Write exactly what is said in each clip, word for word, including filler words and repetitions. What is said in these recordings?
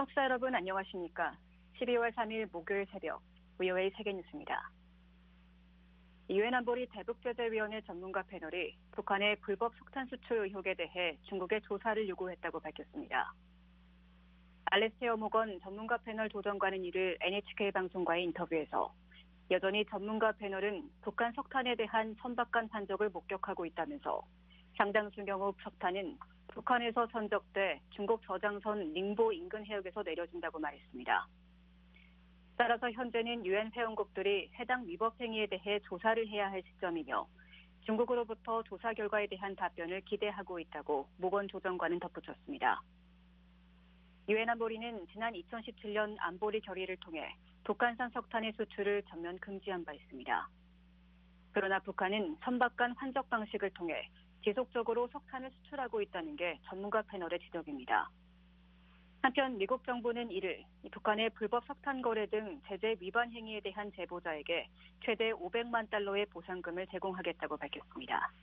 청취자 여러분 안녕하십니까? 십이월 삼일 목요일 새벽 브이오에이 세계뉴스입니다. 유엔 안보리 대북제재위원회 전문가 패널이 북한의 불법 석탄 수출 의혹에 대해 중국에 조사를 요구했다고 밝혔습니다. 알레스테어 모건 전문가 패널 조정관은 이를 엔에이치케이 방송과의 인터뷰에서 여전히 전문가 패널은 북한 석탄에 대한 선박간 판적을 목격하고 있다면서 상당수 경우 석탄은 북한에서 선적돼 중국 저장선 닝보 인근 해역에서 내려진다고 말했습니다. 따라서 현재는 유엔 회원국들이 해당 위법 행위에 대해 조사를 해야 할 시점이며 중국으로부터 조사 결과에 대한 답변을 기대하고 있다고 모건 조정관은 덧붙였습니다. 유엔 안보리는 지난 이천십칠년 안보리 결의를 통해 북한산 석탄의 수출을 전면 금지한 바 있습니다. 그러나 북한은 선박간 환적 방식을 통해 지속적으로 석탄을 수출하고 있다는 게 전문가 패널의 지적입니다. 한편 미국 정부는 이를 북한의 불법 석탄 거래 등 제재 위반 행위에 대한 제보자에게 최대 오백만 달러의 보상금을 제공하겠다고 밝혔습니다.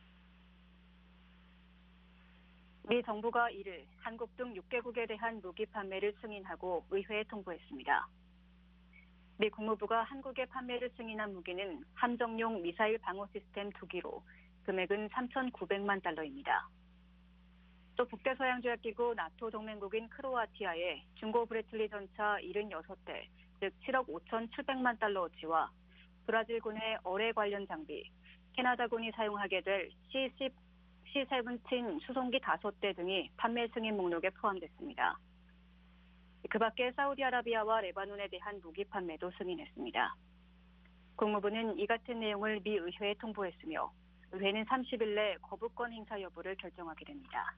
미 정부가 이를 한국 등 육 개국에 대한 무기 판매를 승인하고 의회에 통보했습니다. 미 국무부가 한국에 판매를 승인한 무기는 함정용 미사일 방어 시스템 두 기로 금액은 삼천구백만 달러입니다. 또 북대서양조약기구 나토 동맹국인 크로아티아에 중고 브래틀리 전차 칠십육 대, 즉 칠억 오천칠백만 달러어치와 브라질군의 어뢰 관련 장비, 캐나다군이 사용하게 될 씨 세븐틴 수송기 다섯 대 등이 판매 승인 목록에 포함됐습니다. 그 밖에 사우디아라비아와 레바논에 대한 무기 판매도 승인했습니다. 국무부는 이 같은 내용을 미 의회에 통보했으며 의회는 삼십일 내 거부권 행사 여부를 결정하게 됩니다.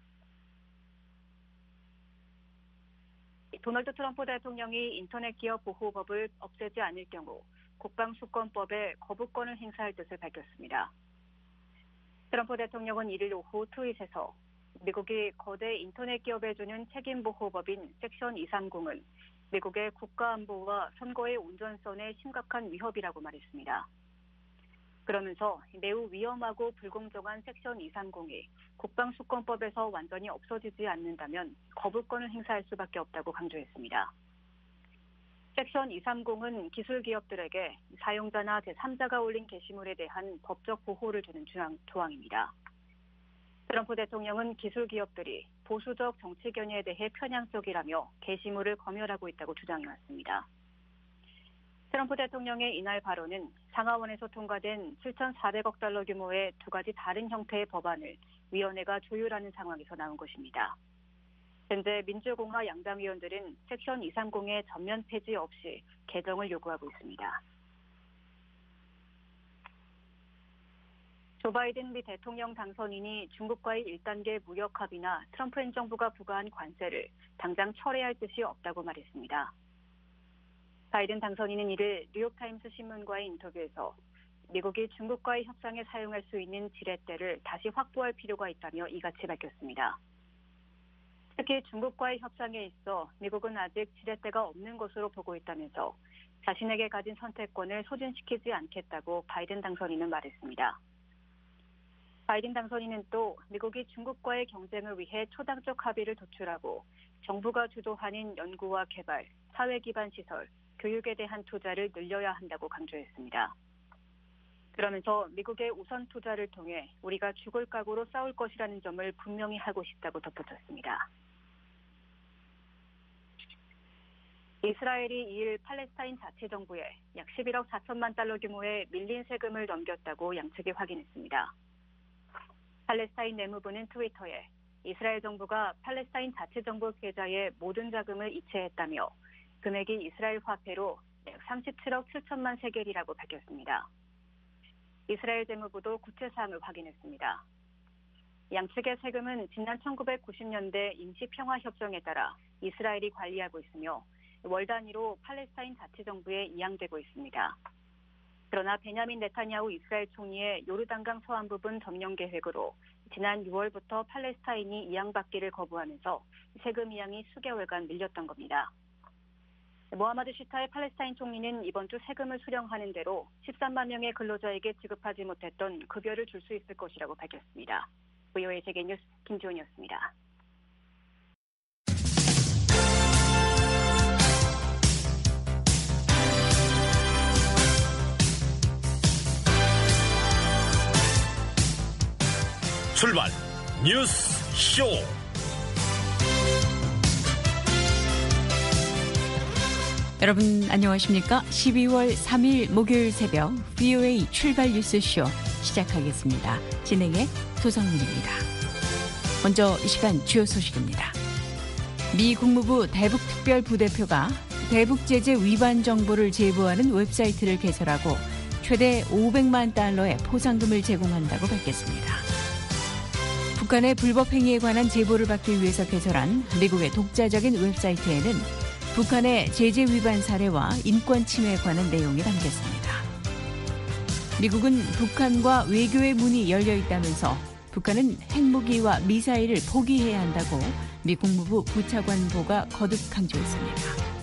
도널드 트럼프 대통령이 인터넷 기업 보호법을 없애지 않을 경우 국방수권법에 거부권을 행사할 뜻을 밝혔습니다. 트럼프 대통령은 이일 오후 트윗에서 미국이 거대 인터넷 기업에 주는 책임보호법인 섹션 이백삼십은 미국의 국가안보와 선거의 온전성에 심각한 위협이라고 말했습니다. 그러면서 매우 위험하고 불공정한 섹션 이백삼십이 국방수권법에서 완전히 없어지지 않는다면 거부권을 행사할 수밖에 없다고 강조했습니다. 섹션 이백삼십은 기술 기업들에게 사용자나 제삼자가 올린 게시물에 대한 법적 보호를 주는 조항입니다. 트럼프 대통령은 기술 기업들이 보수적 정치 견해에 대해 편향적이라며 게시물을 검열하고 있다고 주장해왔습니다. 트럼프 대통령의 이날 발언은 상하원에서 통과된 칠천사백억 달러 규모의 두 가지 다른 형태의 법안을 위원회가 조율하는 상황에서 나온 것입니다. 현재 민주공화 양당 의원들은 섹션 이백삼십의 전면 폐지 없이 개정을 요구하고 있습니다. 조 바이든 미 대통령 당선인이 중국과의 일 단계 무역 합의나 트럼프 행정부가 부과한 관세를 당장 철회할 뜻이 없다고 말했습니다. 바이든 당선인은 이를 뉴욕타임스 신문과의 인터뷰에서 미국이 중국과의 협상에 사용할 수 있는 지렛대를 다시 확보할 필요가 있다며 이같이 밝혔습니다. 특히 중국과의 협상에 있어 미국은 아직 지렛대가 없는 것으로 보고 있다면서 자신에게 가진 선택권을 소진시키지 않겠다고 바이든 당선인은 말했습니다. 바이든 당선인은 또 미국이 중국과의 경쟁을 위해 초당적 합의를 도출하고 정부가 주도하는 연구와 개발, 사회 기반 시설, 교육에 대한 투자를 늘려야 한다고 강조했습니다. 그러면서 미국의 우선 투자를 통해 우리가 죽을 각오로 싸울 것이라는 점을 분명히 하고 싶다고 덧붙였습니다. 이스라엘이 이일 팔레스타인 자치정부에 약 십일억 사천만 달러 규모의 밀린 세금을 넘겼다고 양측이 확인했습니다. 팔레스타인 내무부는 트위터에 이스라엘 정부가 팔레스타인 자치정부 계좌의 모든 자금을 이체했다며 금액이 이스라엘 화폐로 약 삼십칠억 칠천만 세겔이라고 밝혔습니다. 이스라엘 재무부도 구체 사항을 확인했습니다. 양측의 세금은 지난 천구백구십 년대 임시평화협정에 따라 이스라엘이 관리하고 있으며 월 단위로 팔레스타인 자치정부에 이양되고 있습니다. 그러나 베냐민 네타냐후 이스라엘 총리의 요르단강 서안 부분 점령 계획으로 지난 유월부터 팔레스타인이 이양받기를 거부하면서 세금 이양이 수개월간 밀렸던 겁니다. 모하마드 시타의 팔레스타인 총리는 이번 주 세금을 수령하는 대로 십삼만 명의 근로자에게 지급하지 못했던 급여를 줄 수 있을 것이라고 밝혔습니다. 브이오에이 세계뉴스 김지원이었습니다. 출발 뉴스 쇼. 여러분 안녕하십니까? 십이월 삼일 목요일 새벽 브이오에이 출발 뉴스쇼 시작하겠습니다. 진행의 조성민입니다. 먼저 이 시간 주요 소식입니다. 미 국무부 대북특별부대표가 대북제재 위반 정보를 제보하는 웹사이트를 개설하고 최대 오백만 달러의 포상금을 제공한다고 밝혔습니다. 북한의 불법 행위에 관한 제보를 받기 위해서 개설한 미국의 독자적인 웹사이트에는 북한의 제재 위반 사례와 인권 침해에 관한 내용이 담겼습니다. 미국은 북한과 외교의 문이 열려 있다면서 북한은 핵무기와 미사일을 포기해야 한다고 미 국무부 부차관보가 거듭 강조했습니다.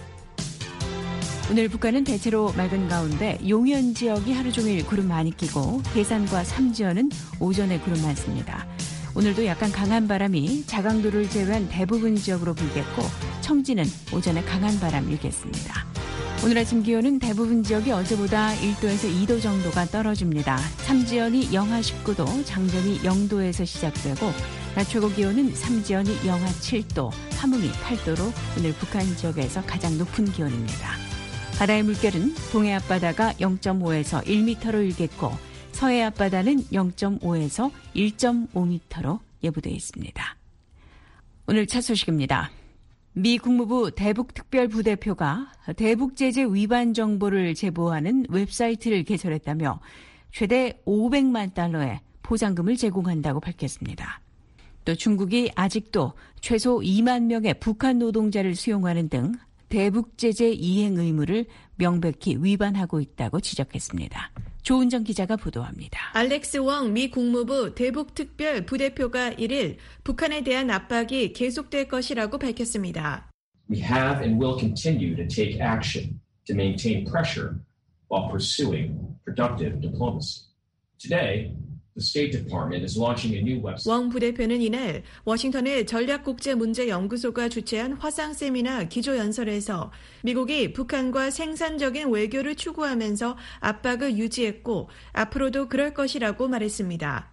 오늘 북한은 대체로 맑은 가운데 용현 지역이 하루 종일 구름 많이 끼고 계산과 삼지연은 오전에 구름 많습니다. 오늘도 약간 강한 바람이 자강도를 제외한 대부분 지역으로 불겠고 청지는 오전에 강한 바람 일겠습니다. 오늘 아침 기온은 대부분 지역이 어제보다 일 도에서 이 도 정도가 떨어집니다. 삼지연이 영하 십구 도, 장전이 영 도에서 시작되고 낮 최고 기온은 삼지연이 영하 칠 도, 함흥이 팔 도로 오늘 북한 지역에서 가장 높은 기온입니다. 바다의 물결은 동해 앞바다가 영 점 오에서 일 미터로 일겠고 서해 앞바다는 영 점 오에서 일 점 오 미터로 예보되어 있습니다. 오늘 첫 소식입니다. 미 국무부 대북특별부대표가 대북제재 위반 정보를 제보하는 웹사이트를 개설했다며 최대 오백만 달러의 포상금을 제공한다고 밝혔습니다. 또 중국이 아직도 최소 이만 명의 북한 노동자를 수용하는 등 대북제재 이행 의무를 명백히 위반하고 있다고 지적했습니다. 조은정 기자가 보도합니다. 알렉스 웡 미 국무부 대북특별 부대표가 일일 북한에 대한 압박이 계속될 것이라고 밝혔습니다. We have and will continue to take action to maintain pressure while pursuing productive diplomacy. Today, the State Department is launching a new website. 웡 부대표는 이날 워싱턴의 전략국제문제연구소가 주최한 화상 세미나 기조연설에서 미국이 북한과 생산적인 외교를 추구하면서 압박을 유지했고 앞으로도 그럴 것이라고 말했습니다.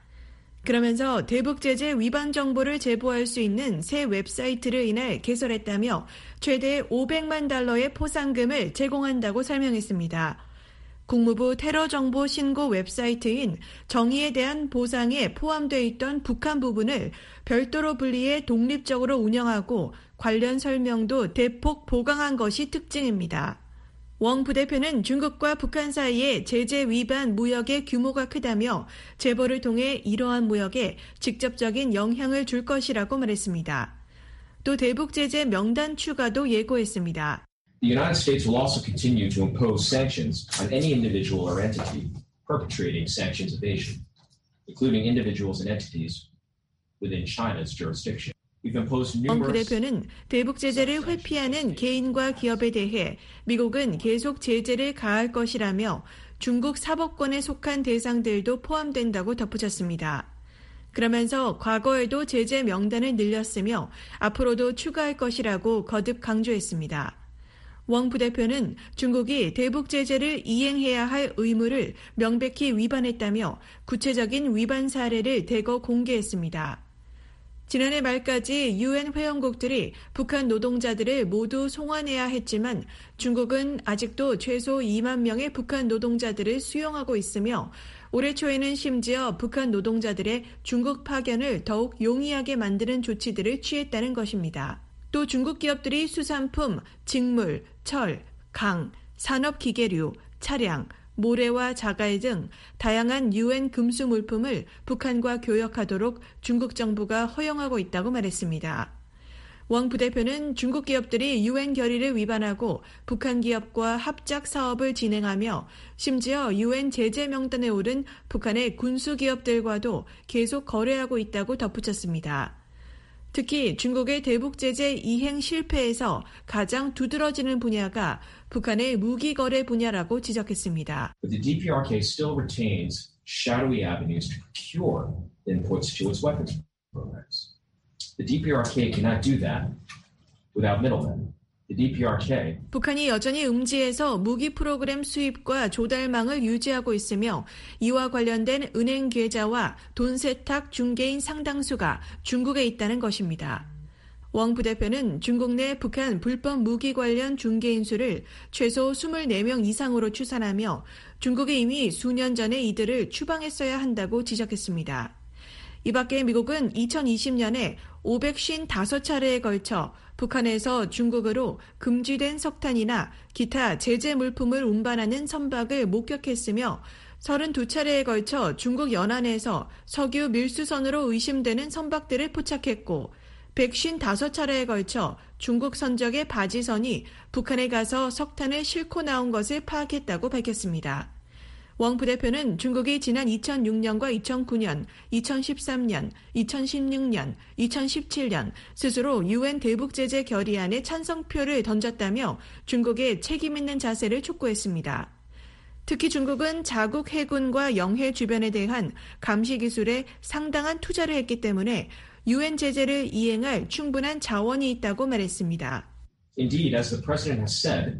그러면서 대북제재 위반 정보를 제보할 수 있는 새 웹사이트를 이날 개설했다며 최대 오백만 달러의 포상금을 제공한다고 설명했습니다. 국무부 테러정보 신고 웹사이트인 정의에 대한 보상에 포함되어 있던 북한 부분을 별도로 분리해 독립적으로 운영하고 관련 설명도 대폭 보강한 것이 특징입니다. 웡 부대표는 중국과 북한 사이의 제재 위반 무역의 규모가 크다며 제보를 통해 이러한 무역에 직접적인 영향을 줄 것이라고 말했습니다. 또 대북제재 명단 추가도 예고했습니다. The United States will also continue to impose sanctions on any individual or entity perpetrating sanctions evasion, including individuals and entities within China's jurisdiction. We've imposed numerous... 웡 부대표는 대북 제재를 회피하는 개인과 기업에 대해 미국은 계속 제재를 가할 것이라며 중국 사법권에 속한 대상들도 포함된다고 덧붙였습니다. 그러면서 과거에도 제재 명단을 늘렸으며 앞으로도 추가할 것이라고 거듭 강조했습니다. 웡 부대표는 중국이 대북 제재를 이행해야 할 의무를 명백히 위반했다며 구체적인 위반 사례를 대거 공개했습니다. 지난해 말까지 유엔 회원국들이 북한 노동자들을 모두 송환해야 했지만 중국은 아직도 최소 이만 명의 북한 노동자들을 수용하고 있으며 올해 초에는 심지어 북한 노동자들의 중국 파견을 더욱 용이하게 만드는 조치들을 취했다는 것입니다. 또 중국 기업들이 수산품, 직물, 철, 강, 산업기계류, 차량, 모래와 자갈 등 다양한 유엔 금수 물품을 북한과 교역하도록 중국 정부가 허용하고 있다고 말했습니다. 웡 부대표는 중국 기업들이 유엔 결의를 위반하고 북한 기업과 합작 사업을 진행하며 심지어 유엔 제재 명단에 오른 북한의 군수 기업들과도 계속 거래하고 있다고 덧붙였습니다. 특히 중국의 대북 제재 이행 실패에서 가장 두드러지는 분야가 북한의 무기 거래 분야라고 지적했습니다. But the D P R K still retains shadowy avenues to procure inputs to its weapons programs. The D P R K cannot do that without middlemen. The 디피아르케이 북한이 여전히 음지에서 무기 프로그램 수입과 조달망을 유지하고 있으며 이와 관련된 은행 계좌와 돈 세탁 중개인 상당수가 중국에 있다는 것입니다. 웡 부대표는 중국 내 북한 불법 무기 관련 중개인 수를 최소 이십사 명 이상으로 추산하며 중국이 이미 수년 전에 이들을 추방했어야 한다고 지적했습니다. 이 밖에 미국은 이천이십 년에 오백오십오 차례에 걸쳐 북한에서 중국으로 금지된 석탄이나 기타 제재 물품을 운반하는 선박을 목격했으며 서른두 차례에 걸쳐 중국 연안에서 석유 밀수선으로 의심되는 선박들을 포착했고 백오십오 차례에 걸쳐 중국 선적의 바지선이 북한에 가서 석탄을 싣고 나온 것을 파악했다고 밝혔습니다. 웡 부대표는 중국이 지난 이천육 년과 이천구 년, 이천십삼 년, 이천십육 년, 이천십칠 년 스스로 유엔 대북제재 결의안에 찬성표를 던졌다며 중국의 책임있는 자세를 촉구했습니다. 특히 중국은 자국 해군과 영해 주변에 대한 감시 기술에 상당한 투자를 했기 때문에 유엔 제재를 이행할 충분한 자원이 있다고 말했습니다. Indeed, as the President has said,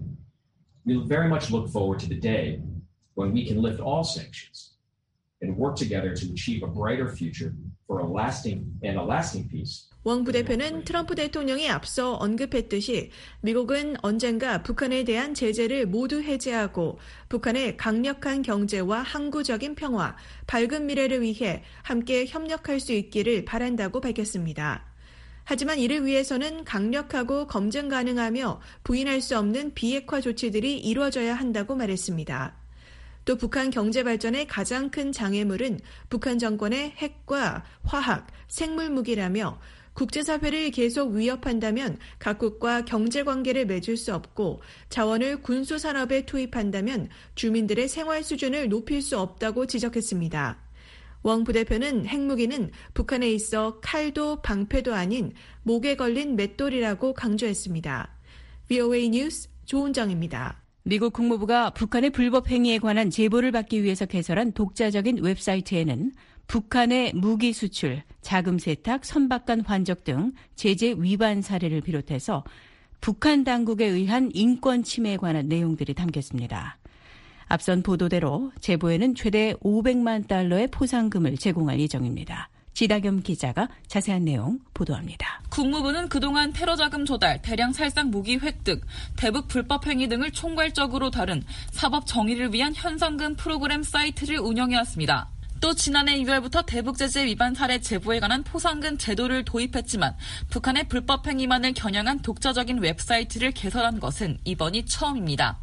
we very much look forward to the day when we can lift all sanctions and work together to achieve a brighter future for a lasting and a lasting peace. 웡 부대표는 트럼프 대통령이 앞서 언급했듯이 미국은 언젠가 북한에 대한 제재를 모두 해제하고 북한의 강력한 경제와 항구적인 평화, 밝은 미래를 위해 함께 협력할 수 있기를 바란다고 밝혔습니다. 하지만 이를 위해서는 강력하고 검증 가능하며 부인할 수 없는 비핵화 조치들이 이루어져야 한다고 말했습니다. 또 북한 경제 발전의 가장 큰 장애물은 북한 정권의 핵과 화학, 생물 무기라며 국제사회를 계속 위협한다면 각국과 경제관계를 맺을 수 없고 자원을 군수산업에 투입한다면 주민들의 생활 수준을 높일 수 없다고 지적했습니다. 웡 부대표는 핵무기는 북한에 있어 칼도 방패도 아닌 목에 걸린 맷돌이라고 강조했습니다. 브이오에이 뉴스 조은정입니다. 미국 국무부가 북한의 불법 행위에 관한 제보를 받기 위해서 개설한 독자적인 웹사이트에는 북한의 무기 수출, 자금 세탁, 선박 간 환적 등 제재 위반 사례를 비롯해서 북한 당국에 의한 인권 침해에 관한 내용들이 담겼습니다. 앞선 보도대로 제보에는 최대 오백만 달러의 포상금을 제공할 예정입니다. 지다겸 기자가 자세한 내용 보도합니다. 국무부는 그동안 테러 자금 조달, 대량 살상 무기 획득, 대북 불법 행위 등을 총괄적으로 다룬 사법 정의를 위한 현상금 프로그램 사이트를 운영해왔습니다. 또 지난해 유월부터 대북 제재 위반 사례 제보에 관한 포상금 제도를 도입했지만 북한의 불법 행위만을 겨냥한 독자적인 웹사이트를 개설한 것은 이번이 처음입니다.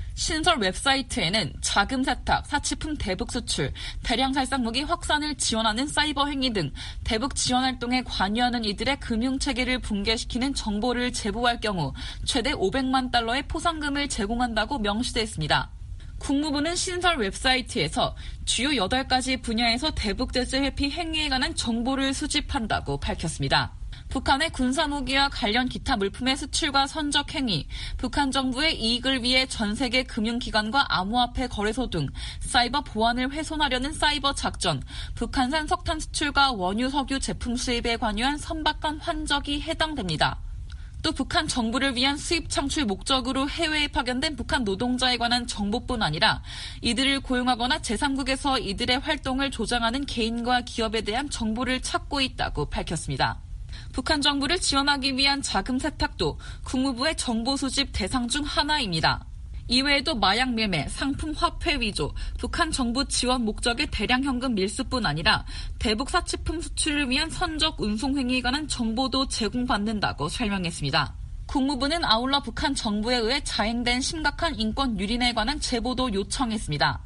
신설 웹사이트에는 자금 세탁, 사치품 대북 수출, 대량 살상 무기 확산을 지원하는 사이버 행위 등 대북 지원 활동에 관여하는 이들의 금융체계를 붕괴시키는 정보를 제보할 경우 최대 오백만 달러의 포상금을 제공한다고 명시되어 있습니다. 국무부는 신설 웹사이트에서 주요 여덟 가지 분야에서 대북 제재 회피 행위에 관한 정보를 수집한다고 밝혔습니다. 북한의 군사무기와 관련 기타 물품의 수출과 선적 행위, 북한 정부의 이익을 위해 전 세계 금융기관과 암호화폐 거래소 등 사이버 보안을 훼손하려는 사이버 작전, 북한산 석탄 수출과 원유 석유 제품 수입에 관여한 선박 간 환적이 해당됩니다. 또 북한 정부를 위한 수입 창출 목적으로 해외에 파견된 북한 노동자에 관한 정보뿐 아니라 이들을 고용하거나 제삼국에서 이들의 활동을 조장하는 개인과 기업에 대한 정보를 찾고 있다고 밝혔습니다. 북한 정부를 지원하기 위한 자금 세탁도 국무부의 정보 수집 대상 중 하나입니다. 이외에도 마약 매매, 상품 화폐 위조, 북한 정부 지원 목적의 대량 현금 밀수뿐 아니라 대북 사치품 수출을 위한 선적 운송 행위에 관한 정보도 제공받는다고 설명했습니다. 국무부는 아울러 북한 정부에 의해 자행된 심각한 인권 유린에 관한 제보도 요청했습니다.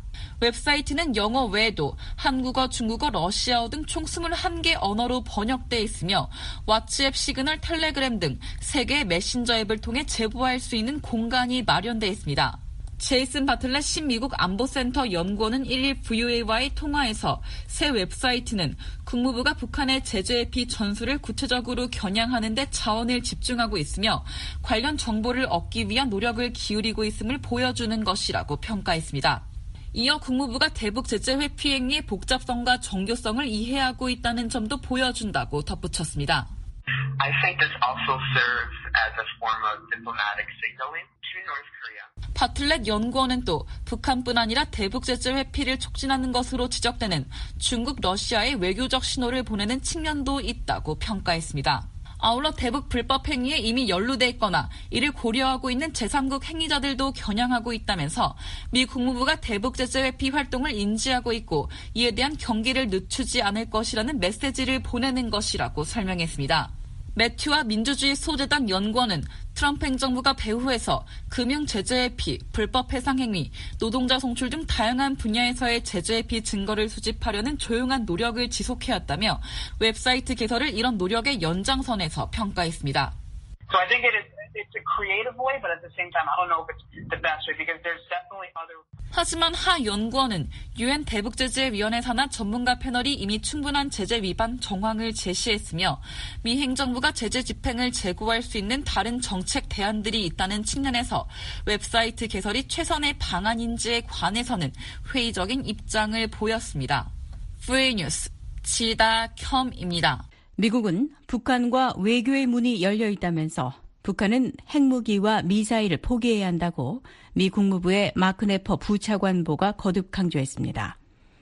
웹사이트는 영어 외에도 한국어, 중국어, 러시아어 등 총 이십일 개 언어로 번역돼 있으며 왓츠앱, 시그널, 텔레그램 등 세 개의 메신저 앱을 통해 제보할 수 있는 공간이 마련돼 있습니다. 제이슨 바틀렛 신미국 안보센터 연구원은 일 일 브이오에이와의 통화에서 새 웹사이트는 국무부가 북한의 제재 회피 전술을 구체적으로 겨냥하는 데 자원을 집중하고 있으며 관련 정보를 얻기 위한 노력을 기울이고 있음을 보여주는 것이라고 평가했습니다. 이어 국무부가 대북 제재 회피 행위의 복잡성과 정교성을 이해하고 있다는 점도 보여준다고 덧붙였습니다. I think this also serves as a form of diplomatic signaling to North Korea. 바틀렛 연구원은 또 북한뿐 아니라 대북 제재 회피를 촉진하는 것으로 지적되는 중국, 러시아의 외교적 신호를 보내는 측면도 있다고 평가했습니다. 아울러 대북 불법 행위에 이미 연루돼 있거나 이를 고려하고 있는 제삼국 행위자들도 겨냥하고 있다면서 미 국무부가 대북 제재 회피 활동을 인지하고 있고 이에 대한 경계를 늦추지 않을 것이라는 메시지를 보내는 것이라고 설명했습니다. 매튜와 민주주의 소재당 연구원은 트럼프 행정부가 배후에서 금융 제재 회피, 불법 해상 행위, 노동자 송출 등 다양한 분야에서의 제재 회피 증거를 수집하려는 조용한 노력을 지속해왔다며 웹사이트 개설을 이런 노력의 연장선에서 평가했습니다. So I think it is, it's a creative way, but at the same time, I don't know if it's the best way because there's definitely other. 하지만 하 연구원은 유엔 대북제재위원회 산하 전문가 패널이 이미 충분한 제재 위반 정황을 제시했으며 미 행정부가 제재 집행을 재고할 수 있는 다른 정책 대안들이 있다는 측면에서 웹사이트 개설이 최선의 방안인지에 관해서는 회의적인 입장을 보였습니다. 브이오에이 뉴스 지다켬입니다. 미국은 북한과 외교의 문이 열려 있다면서 북한은 핵무기와 미사일을 포기해야 한다고 미 국무부의 마크 네퍼 부차관보가 거듭 강조했습니다.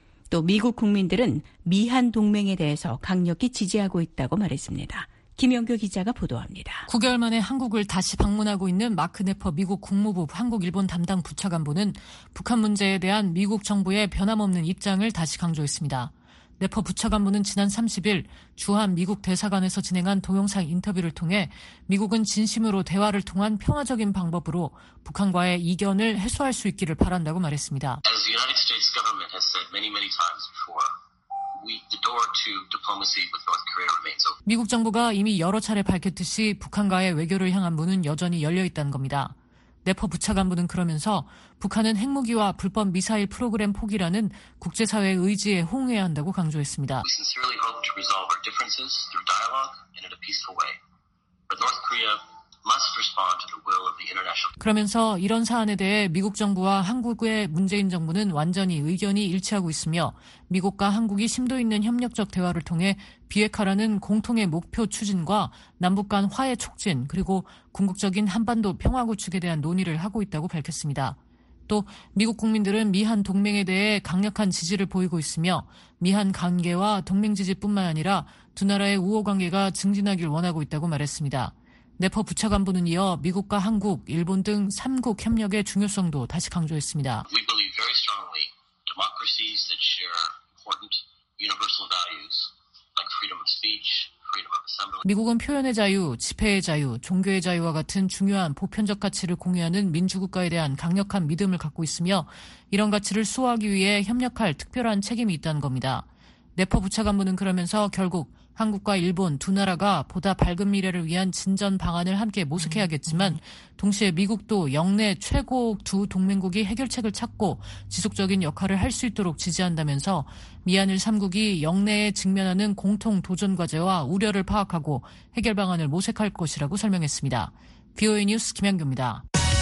또 미국 국민들은 미한 동맹에 대해서 강력히 지지하고 있다고 말했습니다. 김영교 기자가 보도합니다. 구 개월 만에 한국을 다시 방문하고 있는 마크 네퍼 미국 국무부 한국-일본 담당 부차관보는 북한 문제에 대한 미국 정부의 변함없는 입장을 다시 강조했습니다. 네퍼 부차관보는 지난 삼십 일 주한 미국 대사관에서 진행한 동영상 인터뷰를 통해 미국은 진심으로 대화를 통한 평화적인 방법으로 북한과의 이견을 해소할 수 있기를 바란다고 말했습니다. As the United States government has said many, many times before, we, the door to diplomacy with North Korea remains open. 미국 정부가 이미 여러 차례 밝혔듯이 북한과의 외교를 향한 문은 여전히 열려 있다는 겁니다. 네퍼 부차관보는 그러면서 북한은 핵무기와 불법 미사일 프로그램 포기라는 국제사회의 의지에 호응해야 한다고 강조했습니다. We sincerely hope to resolve our differences through dialogue and in a peaceful way. But North Korea must respond to the will of the international. 그러면서 이런 사안에 대해 미국 정부와 한국의 문재인 정부는 완전히 의견이 일치하고 있으며 미국과 한국이 심도 있는 협력적 대화를 통해 비핵화라는 공통의 목표 추진과 남북 간 화해 촉진 그리고 궁극적인 한반도 평화 구축에 대한 논의를 하고 있다고 밝혔습니다. 또 미국 국민들은 미한 동맹에 대해 강력한 지지를 보이고 있으며 미한 관계와 동맹 지지뿐만 아니라 두 나라의 우호 관계가 증진하길 원하고 있다고 말했습니다. 네퍼 부차관보는 이어 미국과 한국, 일본 등 삼국 협력의 중요성도 다시 강조했습니다. We believe very strongly democracies that share important universal values like freedom of speech, freedom of assembly. 미국은 표현의 자유, 집회의 자유, 종교의 자유와 같은 중요한 보편적 가치를 공유하는 민주국가에 대한 강력한 믿음을 갖고 있으며 이런 가치를 수호하기 위해 협력할 특별한 책임이 있다는 겁니다. 네퍼 부차관보는 그러면서 결국 한국과 일본 두 나라가 보다 밝은 미래를 위한 진전 방안을 함께 모색해야겠지만 동시에 미국도 영내 최고 두 동맹국이 해결책을 찾고 지속적인 역할을 할 수 있도록 지지한다면서 미한일 삼국이 영내에 직면하는 공통 도전 과제와 우려를 파악하고 해결 방안을 모색할 것이라고 설명했습니다. 브이오에이 뉴스 김현규입니다.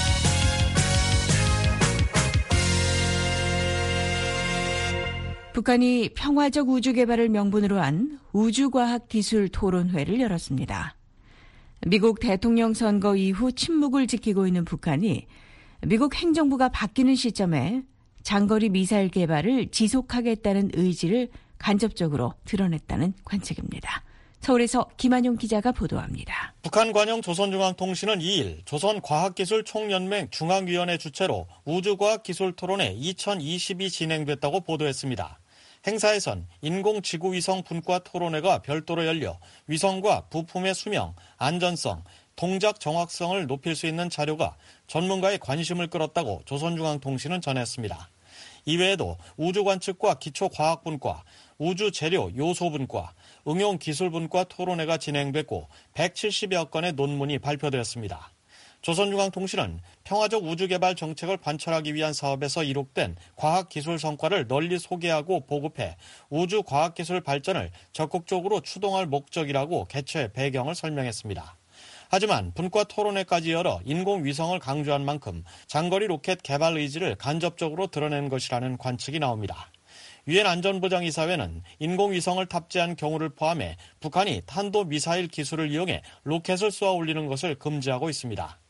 북한이 평화적 우주 개발을 명분으로 한 우주과학기술 토론회를 열었습니다. 미국 대통령 선거 이후 침묵을 지키고 있는 북한이 미국 행정부가 바뀌는 시점에 장거리 미사일 개발을 지속하겠다는 의지를 간접적으로 드러냈다는 관측입니다. 서울에서 김한용 기자가 보도합니다. 북한 관영 조선중앙통신은 이 일 조선과학기술총연맹 중앙위원회 주최로 우주과학기술토론회 이천이십이 진행됐다고 보도했습니다. 행사에선 인공지구위성 분과 토론회가 별도로 열려 위성과 부품의 수명, 안전성, 동작 정확성을 높일 수 있는 자료가 전문가의 관심을 끌었다고 조선중앙통신은 전했습니다. 이외에도 우주관측과 기초과학분과, 우주재료 요소분과, 응용기술분과 토론회가 진행됐고 백칠십여 건의 논문이 발표되었습니다. 조선중앙통신은 평화적 우주개발 정책을 관철하기 위한 사업에서 이룩된 과학기술 성과를 널리 소개하고 보급해 우주과학기술 발전을 적극적으로 추동할 목적이라고 개최 배경을 설명했습니다. 하지만 분과 토론회까지 열어 인공위성을 강조한 만큼 장거리 로켓 개발 의지를 간접적으로 드러낸 것이라는 관측이 나옵니다. 유엔 안전보장이사회는 인공위성을 탑재한 경우를 포함해 북한이 탄도미사일 기술을 이용해 로켓을 쏘아 올리는 것을 금지하고 있습니다.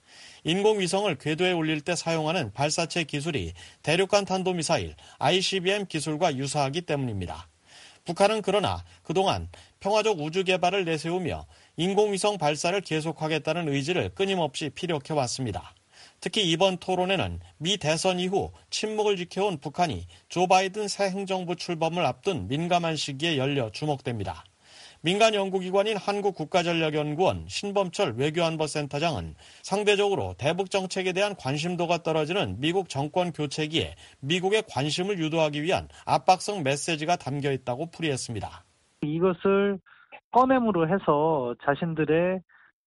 인공위성을 궤도에 올릴 때 사용하는 발사체 기술이 대륙간 탄도미사일 아이씨비엠 기술과 유사하기 때문입니다. 북한은 그러나 그동안 평화적 우주 개발을 내세우며 인공위성 발사를 계속하겠다는 의지를 끊임없이 피력해왔습니다. 특히 이번 토론회는 미 대선 이후 침묵을 지켜온 북한이 조 바이든 새 행정부 출범을 앞둔 민감한 시기에 열려 주목됩니다. 민간 연구기관인 한국국가전략연구원 신범철 외교안보센터장은 상대적으로 대북 정책에 대한 관심도가 떨어지는 미국 정권 교체기에 미국의 관심을 유도하기 위한 압박성 메시지가 담겨 있다고 풀이했습니다. 이것을 꺼냄으로 해서 자신들의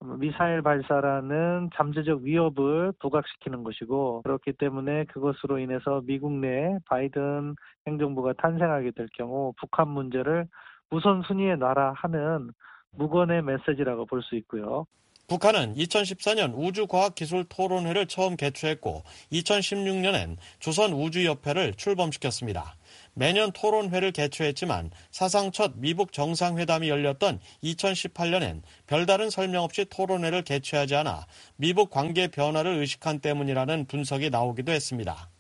미사일 발사라는 잠재적 위협을 부각시키는 것이고, 그렇기 때문에 그것으로 인해서 미국 내 바이든 행정부가 탄생하게 될 경우 북한 문제를 우선순위에 놔라 하는 무건의 메시지라고 볼 수 있고요. 북한은 이천십사 년 우주과학기술토론회를 처음 개최했고 이천십육 년엔 조선우주협회를 출범시켰습니다. 매년 토론회를 개최했지만 사상 첫 미북 정상회담이 열렸던 이천십팔 년엔 별다른 설명 없이 토론회를 개최하지 않아 미북 관계 변화를 의식한 때문이라는 분석이 나오기도 했습니다.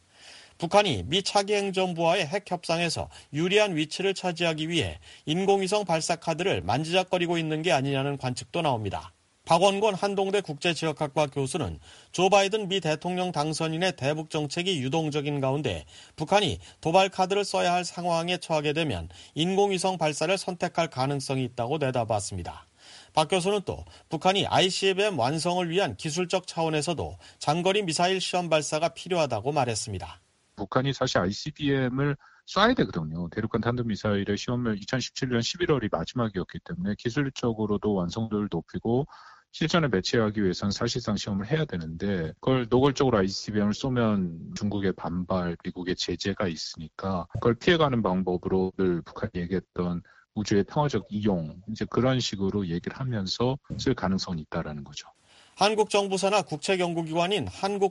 북한이 미 차기 행정부와의 핵 협상에서 유리한 위치를 차지하기 위해 인공위성 발사 카드를 만지작거리고 있는 게 아니냐는 관측도 나옵니다. 박원권 한동대 국제지역학과 교수는 조 바이든 미 대통령 당선인의 대북 정책이 유동적인 가운데 북한이 도발 카드를 써야 할 상황에 처하게 되면 인공위성 발사를 선택할 가능성이 있다고 내다봤습니다. 박 교수는 또 북한이 아이씨비엠 완성을 위한 기술적 차원에서도 장거리 미사일 시험 발사가 필요하다고 말했습니다. 북한이 사실 아이씨비엠을 쏴야 되거든요. 대륙간 탄도미사일의 시험을 이천십칠 년 십일월이 마지막이었기 때문에 기술적으로도 완성도를 높이고 실전에 배치하기 위해서는 사실상 시험을 해야 되는데, 그걸 노골적으로 아이씨비엠을 쏘면 중국의 반발, 미국의 제재가 있으니까 그걸 피해가는 방법으로 늘 북한이 얘기했던 우주의 평화적 이용, 이제 그런 식으로 얘기를 하면서 쓸 가능성이 있다라는 거죠. 한국 정부 산하 국책연구기관인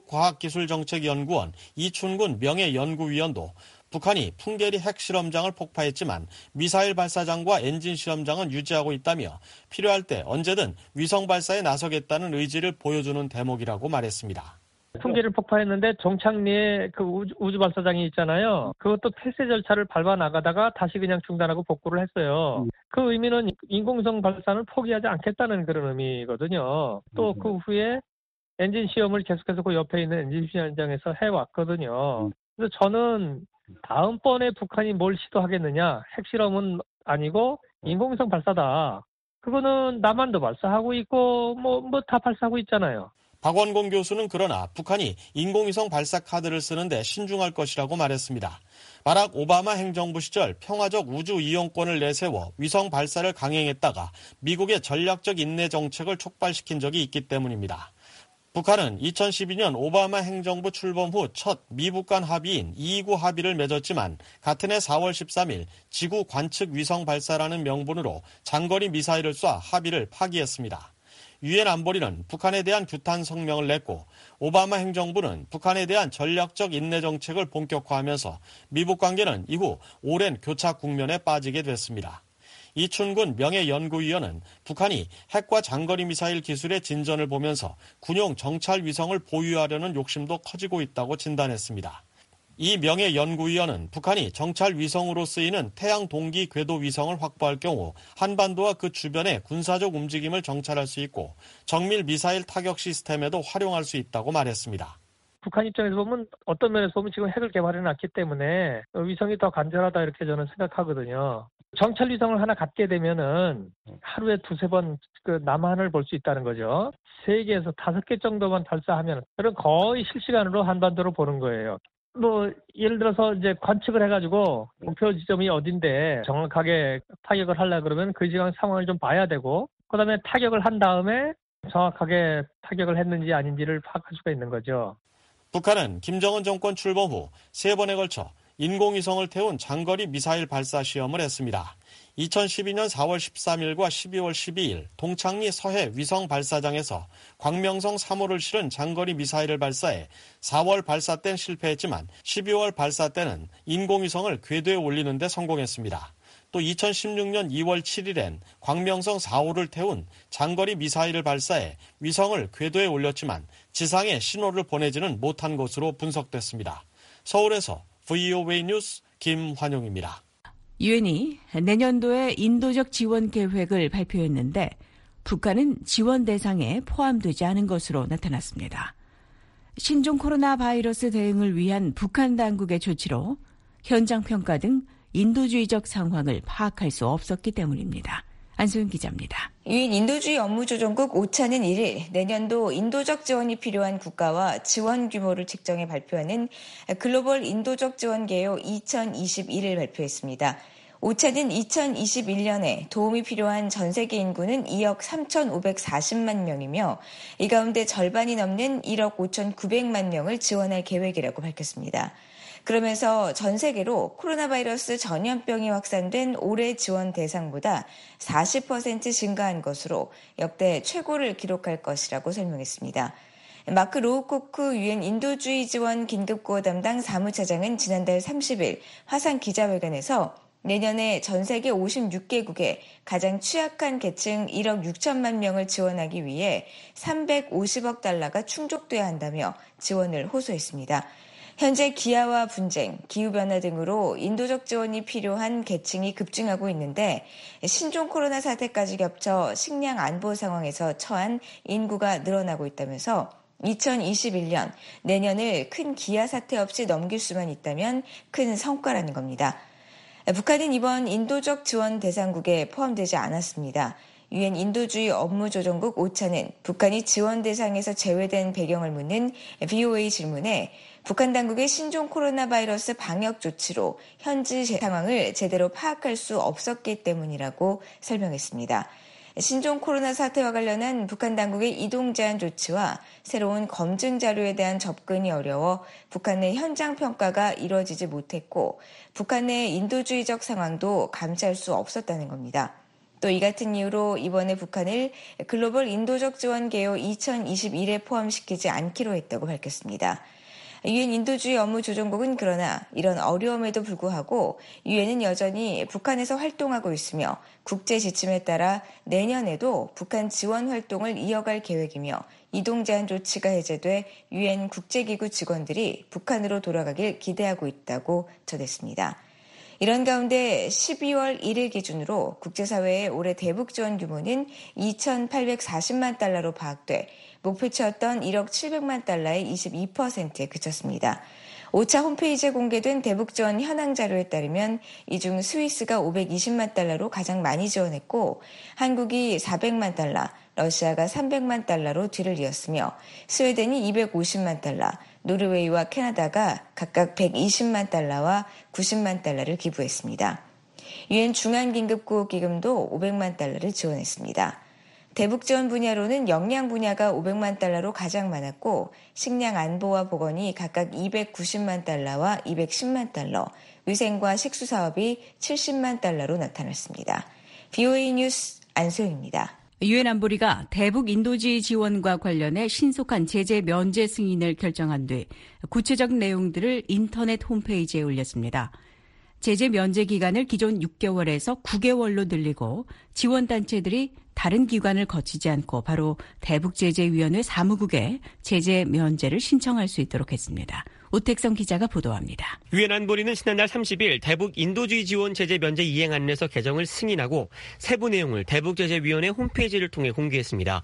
한국과학기술정책연구원 이춘근 명예연구위원도 북한이 풍계리 핵실험장을 폭파했지만 미사일 발사장과 엔진 실험장은 유지하고 있다며 필요할 때 언제든 위성 발사에 나서겠다는 의지를 보여주는 대목이라고 말했습니다. 풍계를 폭파했는데 정착리에 그 우주, 우주 발사장이 있잖아요. 그것도 폐쇄 절차를 밟아 나가다가 다시 그냥 중단하고 복구를 했어요. 음. 그 의미는 인공위성 발사는 포기하지 않겠다는 그런 의미거든요. 또 그 음. 후에 엔진 시험을 계속해서 그 옆에 있는 엔진 시험장에서 해왔거든요. 음. 그래서 저는 다음번에 북한이 뭘 시도하겠느냐, 핵실험은 아니고 인공위성 발사다. 그거는 남한도 발사하고 있고 뭐 뭐 다 발사하고 있잖아요. 박원공 교수는 그러나 북한이 인공위성 발사 카드를 쓰는데 신중할 것이라고 말했습니다. 바락 오바마 행정부 시절 평화적 우주 이용권을 내세워 위성 발사를 강행했다가 미국의 전략적 인내 정책을 촉발시킨 적이 있기 때문입니다. 북한은 이천십이 년 오바마 행정부 출범 후 첫 미북 간 합의인 이이구 합의를 맺었지만 같은 해 사월 십삼일 지구 관측 위성 발사라는 명분으로 장거리 미사일을 쏴 합의를 파기했습니다. 유엔 안보리는 북한에 대한 규탄 성명을 냈고 오바마 행정부는 북한에 대한 전략적 인내 정책을 본격화하면서 미북 관계는 이후 오랜 교착 국면에 빠지게 됐습니다. 이춘근 명예연구위원은 북한이 핵과 장거리 미사일 기술의 진전을 보면서 군용 정찰 위성을 보유하려는 욕심도 커지고 있다고 진단했습니다. 이 명예연구위원은 북한이 정찰 위성으로 쓰이는 태양 동기 궤도 위성을 확보할 경우 한반도와 그 주변의 군사적 움직임을 정찰할 수 있고 정밀 미사일 타격 시스템에도 활용할 수 있다고 말했습니다. 북한 입장에서 보면 어떤 면에서 보면 지금 핵을 개발해놨기 때문에 위성이 더 간절하다 이렇게 저는 생각하거든요. 정찰 위성을 하나 갖게 되면은 하루에 두세 번 그 남한을 볼 수 있다는 거죠. 세 개에서 다섯 개 정도만 발사하면 그럼 거의 실시간으로 한반도를 보는 거예요. 뭐 예를 들어서 이제 관측을 해가지고 목표 지점이 어딘데 정확하게 타격을 하려 그러면 그 지방 상황을 좀 봐야 되고, 그다음에 타격을 한 다음에 정확하게 타격을 했는지 아닌지를 파악할 수가 있는 거죠. 북한은 김정은 정권 출범 후 세 번에 걸쳐 인공위성을 태운 장거리 미사일 발사 시험을 했습니다. 이천십이 년 사월 십삼일과 십이월 십이일 동창리 서해 위성 발사장에서 광명성 삼 호를 실은 장거리 미사일을 발사해 사월 발사 때는 실패했지만 십이월 발사 때는 인공위성을 궤도에 올리는 데 성공했습니다. 또 이천십육 년 이월 칠일엔 광명성 사 호를 태운 장거리 미사일을 발사해 위성을 궤도에 올렸지만 지상에 신호를 보내지는 못한 것으로 분석됐습니다. 서울에서 브이오에이 뉴스 김환용입니다. 유엔이 내년도에 인도적 지원 계획을 발표했는데 북한은 지원 대상에 포함되지 않은 것으로 나타났습니다. 신종 코로나 바이러스 대응을 위한 북한 당국의 조치로 현장 평가 등 인도주의적 상황을 파악할 수 없었기 때문입니다. 안소영 기자입니다. 유엔 인도주의 업무조정국 오차는 일 일 내년도 인도적 지원이 필요한 국가와 지원 규모를 측정해 발표하는 글로벌 인도적 지원 개요 이천이십일을 발표했습니다. 오차는 이천이십일 년에 도움이 필요한 전 세계 인구는 이억 삼천오백사십만 명이며 이 가운데 절반이 넘는 일억 오천구백만 명을 지원할 계획이라고 밝혔습니다. 그러면서 전 세계로 코로나 바이러스 전염병이 확산된 올해 지원 대상보다 사십 퍼센트 증가한 것으로 역대 최고를 기록할 것이라고 설명했습니다. 마크 로우코크 유엔 인도주의 지원 긴급구호 담당 사무차장은 지난달 삼십 일 화상 기자회견에서 내년에 전 세계 오십육 개국에 가장 취약한 계층 일억 육천만 명을 지원하기 위해 삼백오십억 달러가 충족돼야 한다며 지원을 호소했습니다. 현재 기아와 분쟁, 기후변화 등으로 인도적 지원이 필요한 계층이 급증하고 있는데 신종 코로나 사태까지 겹쳐 식량 안보 상황에서 처한 인구가 늘어나고 있다면서 이천이십일 년 내년을 큰 기아 사태 없이 넘길 수만 있다면 큰 성과라는 겁니다. 북한은 이번 인도적 지원 대상국에 포함되지 않았습니다. 유엔 인도주의 업무조정국 오차는 북한이 지원 대상에서 제외된 배경을 묻는 브이오에이 질문에 북한 당국의 신종 코로나 바이러스 방역 조치로 현지 상황을 제대로 파악할 수 없었기 때문이라고 설명했습니다. 신종 코로나 사태와 관련한 북한 당국의 이동 제한 조치와 새로운 검증 자료에 대한 접근이 어려워 북한 내 현장 평가가 이루어지지 못했고 북한 내 인도주의적 상황도 감시할 수 없었다는 겁니다. 또 이 같은 이유로 이번에 북한을 글로벌 인도적 지원 개요 이천이십일에 포함시키지 않기로 했다고 밝혔습니다. 유엔 인도주의 업무조정국은 그러나 이런 어려움에도 불구하고 유엔은 여전히 북한에서 활동하고 있으며 국제 지침에 따라 내년에도 북한 지원 활동을 이어갈 계획이며 이동 제한 조치가 해제돼 유엔 국제기구 직원들이 북한으로 돌아가길 기대하고 있다고 전했습니다. 이런 가운데 십이월 일 일 기준으로 국제사회의 올해 대북 지원 규모는 이천팔백사십만 달러로 파악돼 목표치였던 일억 칠백만 달러의 이십이 퍼센트에 그쳤습니다. 오차 홈페이지에 공개된 대북 지원 현황 자료에 따르면 이 중 스위스가 오백이십만 달러로 가장 많이 지원했고 한국이 사백만 달러, 러시아가 삼백만 달러로 뒤를 이었으며 스웨덴이 이백오십만 달러, 노르웨이와 캐나다가 각각 백이십만 달러와 구십만 달러를 기부했습니다. 유엔 중앙긴급구호기금도 오백만 달러를 지원했습니다. 대북 지원 분야로는 역량 분야가 오백만 달러로 가장 많았고 식량 안보와 보건이 각각 이백구십만 달러와 이백십만 달러, 위생과 식수 사업이 칠십만 달러로 나타났습니다. 브이오에이 뉴스 안소영입니다. 유엔 안보리가 대북 인도주의 지원과 관련해 신속한 제재 면제 승인을 결정한 뒤 구체적 내용들을 인터넷 홈페이지에 올렸습니다. 제재 면제 기간을 기존 육 개월에서 구 개월로 늘리고 지원단체들이 다른 기관을 거치지 않고 바로 대북제재위원회 사무국에 제재 면제를 신청할 수 있도록 했습니다. 오택성 기자가 보도합니다. 유엔 안보리는 지난달 삼십 일 대북 인도주의 지원 제재 면제 이행안에서 개정을 승인하고 세부 내용을 대북제재위원회 홈페이지를 통해 공개했습니다.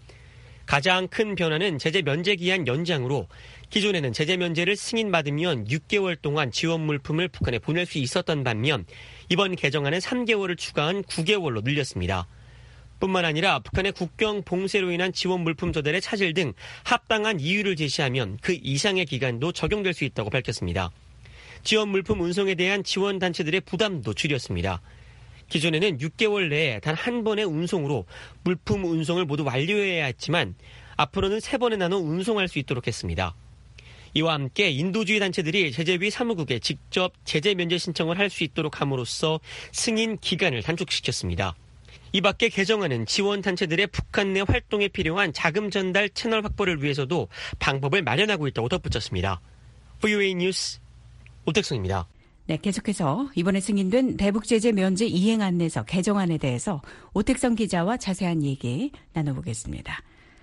가장 큰 변화는 제재 면제 기한 연장으로 기존에는 제재 면제를 승인받으면 육 개월 동안 지원 물품을 북한에 보낼 수 있었던 반면 이번 개정안은 삼 개월을 추가한 구 개월로 늘렸습니다. 뿐만 아니라 북한의 국경 봉쇄로 인한 지원 물품 조달의 차질 등 합당한 이유를 제시하면 그 이상의 기간도 적용될 수 있다고 밝혔습니다. 지원 물품 운송에 대한 지원 단체들의 부담도 줄였습니다. 기존에는 육 개월 내에 단 한 번의 운송으로 물품 운송을 모두 완료해야 했지만 앞으로는 세 번에 나눠 운송할 수 있도록 했습니다. 이와 함께 인도주의 단체들이 제재위 사무국에 직접 제재 면제 신청을 할 수 있도록 함으로써 승인 기간을 단축시켰습니다. 이 밖에 개정안은 지원 단체들의 북한 내 활동에 필요한 자금 전달 채널 확보를 위해서도 방법을 마련하고 있다고 덧붙였습니다. 브이오에이 뉴스 오택성입니다. 네, 계속해서 이번에 승인된 대북 제재 면제 이행 안내서 개정안에 대해서 오택성 기자와 자세한 얘기 나눠보겠습니다.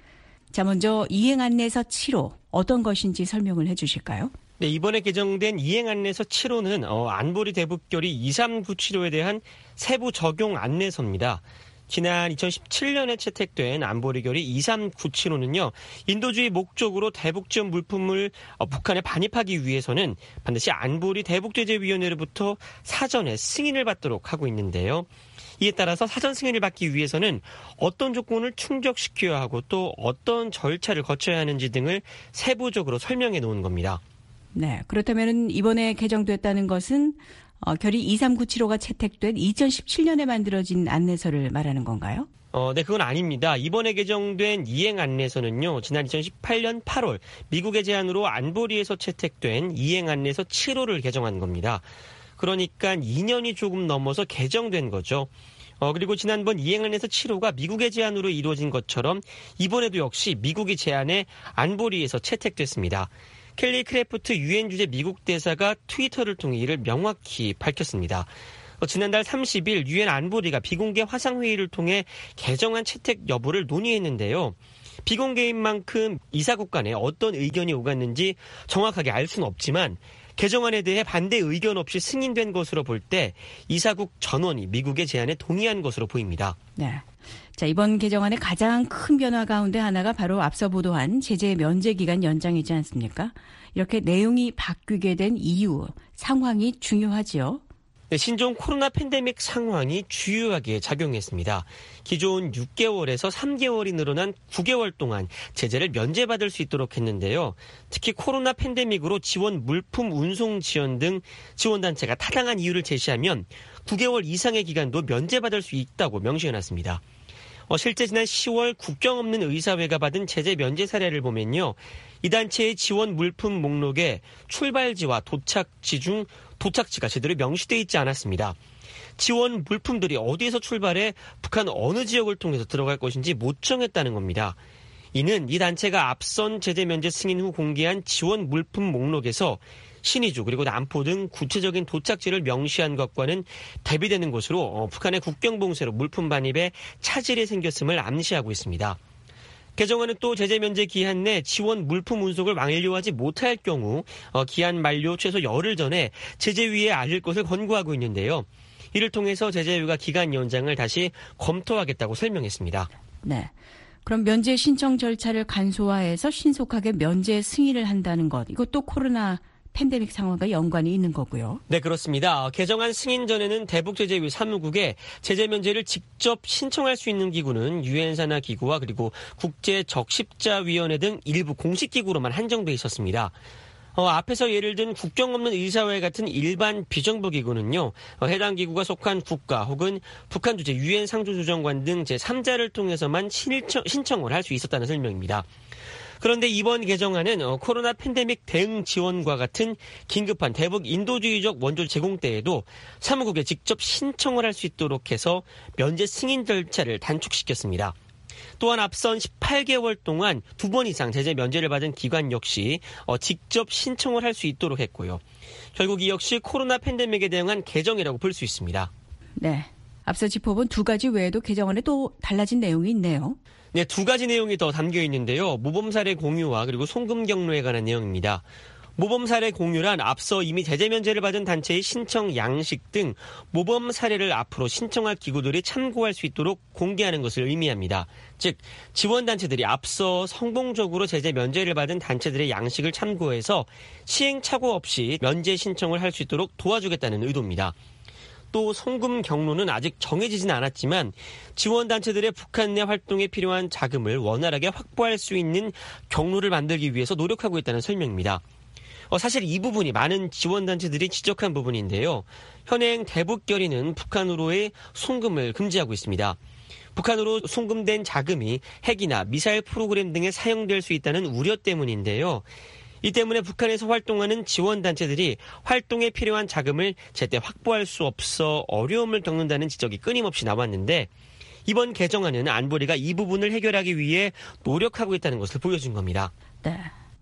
자, 먼저 이행 안내서 칠 호 어떤 것인지 설명을 해 주실까요? 네, 이번에 개정된 이행 안내서 칠 호는 어, 안보리 대북결의 이삼구칠 호에 대한 세부 적용 안내서입니다. 지난 이천십칠 년에 채택된 안보리 결의 이삼구칠 호는요. 인도주의 목적으로 대북 지원 물품을 북한에 반입하기 위해서는 반드시 안보리 대북제재위원회로부터 사전에 승인을 받도록 하고 있는데요. 이에 따라서 사전 승인을 받기 위해서는 어떤 조건을 충족시켜야 하고 또 어떤 절차를 거쳐야 하는지 등을 세부적으로 설명해 놓은 겁니다. 네, 그렇다면 이번에 개정됐다는 것은 어, 결의 이삼구칠 호가 채택된 이천십칠 년에 만들어진 안내서를 말하는 건가요? 어, 네, 그건 아닙니다. 이번에 개정된 이행 안내서는요, 지난 이천십팔 년 팔월 미국의 제안으로 안보리에서 채택된 이행 안내서 칠 호를 개정한 겁니다. 그러니까 이 년이 조금 넘어서 개정된 거죠. 어, 그리고 지난번 이행 안내서 칠 호가 미국의 제안으로 이루어진 것처럼 이번에도 역시 미국이 제안해 안보리에서 채택됐습니다. 켈리 크래프트 유엔 주재 미국 대사가 트위터를 통해 이를 명확히 밝혔습니다. 어, 지난달 삼십 일 유엔 안보리가 비공개 화상회의를 통해 개정안 채택 여부를 논의했는데요. 비공개인 만큼 이사국 간에 어떤 의견이 오갔는지 정확하게 알 수는 없지만 개정안에 대해 반대 의견 없이 승인된 것으로 볼 때 이사국 전원이 미국의 제안에 동의한 것으로 보입니다. 네. 자, 이번 개정안의 가장 큰 변화 가운데 하나가 바로 앞서 보도한 제재 면제 기간 연장이지 않습니까? 이렇게 내용이 바뀌게 된 이유, 상황이 중요하지요. 네, 신종 코로나 팬데믹 상황이 주요하게 작용했습니다. 기존 육 개월에서 삼 개월이 늘어난 구 개월 동안 제재를 면제받을 수 있도록 했는데요. 특히 코로나 팬데믹으로 지원 물품 운송 지연 등 지원단체가 타당한 이유를 제시하면 구 개월 이상의 기간도 면제받을 수 있다고 명시해놨습니다. 어, 실제 지난 시월 국경 없는 의사회가 받은 제재 면제 사례를 보면요. 이 단체의 지원 물품 목록에 출발지와 도착지 중 도착지가 제대로 명시되어 있지 않았습니다. 지원 물품들이 어디에서 출발해 북한 어느 지역을 통해서 들어갈 것인지 못 정했다는 겁니다. 이는 이 단체가 앞선 제재 면제 승인 후 공개한 지원 물품 목록에서 신의주 그리고 남포 등 구체적인 도착지를 명시한 것과는 대비되는 것으로 어, 북한의 국경 봉쇄로 물품 반입에 차질이 생겼음을 암시하고 있습니다. 개정안은 또 제재 면제 기한 내 지원 물품 운송을 완료하지 못할 경우 어, 기한 만료 최소 열흘 전에 제재위에 알릴 것을 권고하고 있는데요. 이를 통해서 제재위가 기간 연장을 다시 검토하겠다고 설명했습니다. 네. 그럼 면제 신청 절차를 간소화해서 신속하게 면제 승인을 한다는 것, 이것도 코로나 팬데믹 상황과 연관이 있는 거고요. 네, 그렇습니다. 개정안 승인 전에는 대북제재위 사무국에 제재 면제를 직접 신청할 수 있는 기구는 유엔 산하 기구와 그리고 국제적십자위원회 등 일부 공식 기구로만 한정돼 있었습니다. 어, 앞에서 예를 든 국경 없는 의사회 같은 일반 비정부 기구는요, 어, 해당 기구가 속한 국가 혹은 북한 주재 유엔 상주조정관 등 제삼 자를 통해서만 신청, 신청을 할 수 있었다는 설명입니다. 그런데 이번 개정안은 어, 코로나 팬데믹 대응 지원과 같은 긴급한 대북 인도주의적 원조 제공 때에도 사무국에 직접 신청을 할 수 있도록 해서 면제 승인 절차를 단축시켰습니다. 또한 앞선 십팔 개월 동안 두 번 이상 제재 면제를 받은 기관 역시 어, 직접 신청을 할 수 있도록 했고요. 결국 이 역시 코로나 팬데믹에 대응한 개정이라고 볼 수 있습니다. 네, 앞서 짚어본 두 가지 외에도 개정안에 또 달라진 내용이 있네요. 네, 두 가지 내용이 더 담겨 있는데요. 모범 사례 공유와 그리고 송금 경로에 관한 내용입니다. 모범 사례 공유란 앞서 이미 제재 면제를 받은 단체의 신청 양식 등 모범 사례를 앞으로 신청할 기구들이 참고할 수 있도록 공개하는 것을 의미합니다. 즉, 지원단체들이 앞서 성공적으로 제재 면제를 받은 단체들의 양식을 참고해서 시행착오 없이 면제 신청을 할 수 있도록 도와주겠다는 의도입니다. 또 송금 경로는 아직 정해지진 않았지만 지원단체들의 북한 내 활동에 필요한 자금을 원활하게 확보할 수 있는 경로를 만들기 위해서 노력하고 있다는 설명입니다. 어, 사실 이 부분이 많은 지원단체들이 지적한 부분인데요. 현행 대북결의는 북한으로의 송금을 금지하고 있습니다. 북한으로 송금된 자금이 핵이나 미사일 프로그램 등에 사용될 수 있다는 우려 때문인데요. 이 때문에 북한에서 활동하는 지원단체들이 활동에 필요한 자금을 제때 확보할 수 없어 어려움을 겪는다는 지적이 끊임없이 나왔는데 이번 개정안은 안보리가 이 부분을 해결하기 위해 노력하고 있다는 것을 보여준 겁니다. 네.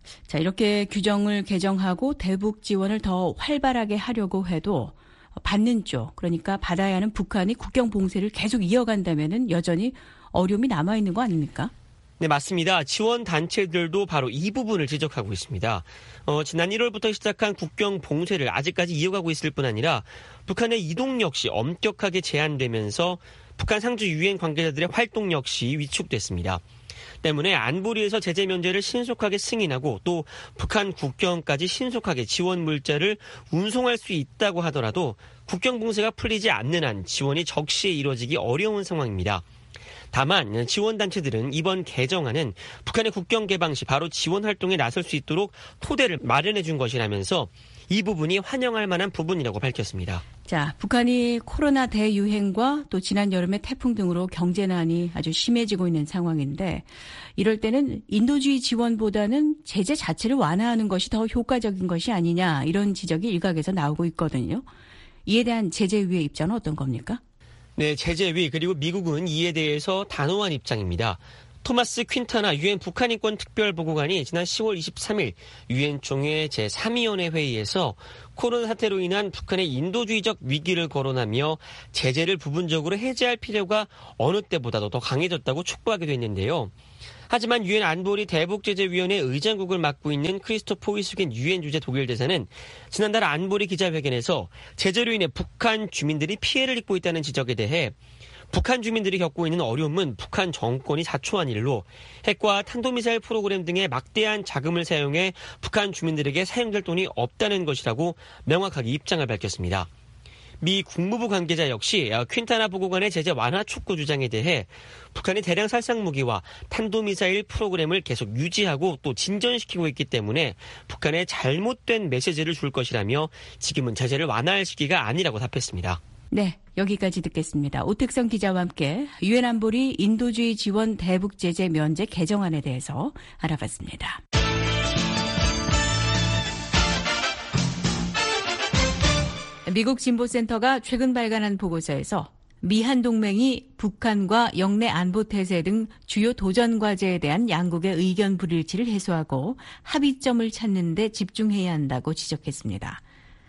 자, 이렇게 규정을 개정하고 대북 지원을 더 활발하게 하려고 해도 받는 쪽, 그러니까 받아야 하는 북한이 국경 봉쇄를 계속 이어간다면은 여전히 어려움이 남아있는 거 아닙니까? 네, 맞습니다. 지원 단체들도 바로 이 부분을 지적하고 있습니다. 어, 지난 일월부터 시작한 국경 봉쇄를 아직까지 이어가고 있을 뿐 아니라 북한의 이동 역시 엄격하게 제한되면서 북한 상주 유엔 관계자들의 활동 역시 위축됐습니다. 때문에 안보리에서 제재 면제를 신속하게 승인하고 또 북한 국경까지 신속하게 지원 물자를 운송할 수 있다고 하더라도 국경 봉쇄가 풀리지 않는 한 지원이 적시에 이루어지기 어려운 상황입니다. 다만 지원단체들은 이번 개정안은 북한의 국경 개방 시 바로 지원 활동에 나설 수 있도록 토대를 마련해 준 것이라면서 이 부분이 환영할 만한 부분이라고 밝혔습니다. 자, 북한이 코로나 대유행과 또 지난 여름의 태풍 등으로 경제난이 아주 심해지고 있는 상황인데 이럴 때는 인도주의 지원보다는 제재 자체를 완화하는 것이 더 효과적인 것이 아니냐 이런 지적이 일각에서 나오고 있거든요. 이에 대한 제재위의 입장은 어떤 겁니까? 네, 제재위 그리고 미국은 이에 대해서 단호한 입장입니다. 토마스 퀸타나 유엔 북한인권 특별보고관이 지난 시월 이십삼일 유엔 총회 제삼 위원회 회의에서 코로나 사태로 인한 북한의 인도주의적 위기를 거론하며 제재를 부분적으로 해제할 필요가 어느 때보다도 더 강해졌다고 촉구하기도 했는데요. 하지만 유엔 안보리 대북제재위원회 의장국을 맡고 있는 크리스토퍼 위수겐 유엔 주재 독일 대사는 지난달 안보리 기자회견에서 제재로 인해 북한 주민들이 피해를 입고 있다는 지적에 대해 북한 주민들이 겪고 있는 어려움은 북한 정권이 자초한 일로 핵과 탄도미사일 프로그램 등의 막대한 자금을 사용해 북한 주민들에게 사용될 돈이 없다는 것이라고 명확하게 입장을 밝혔습니다. 미 국무부 관계자 역시 퀸타나 보고관의 제재 완화 촉구 주장에 대해 북한이 대량 살상 무기와 탄도미사일 프로그램을 계속 유지하고 또 진전시키고 있기 때문에 북한에 잘못된 메시지를 줄 것이라며 지금은 제재를 완화할 시기가 아니라고 답했습니다. 네, 여기까지 듣겠습니다. 오택성 기자와 함께 유엔 안보리 인도주의 지원 대북 제재 면제 개정안에 대해서 알아봤습니다. 미국 진보센터가 최근 발간한 보고서에서 미한 동맹이 북한과 영내 안보 태세 등 주요 도전 과제에 대한 양국의 의견 불일치를 해소하고 합의점을 찾는 데 집중해야 한다고 지적했습니다.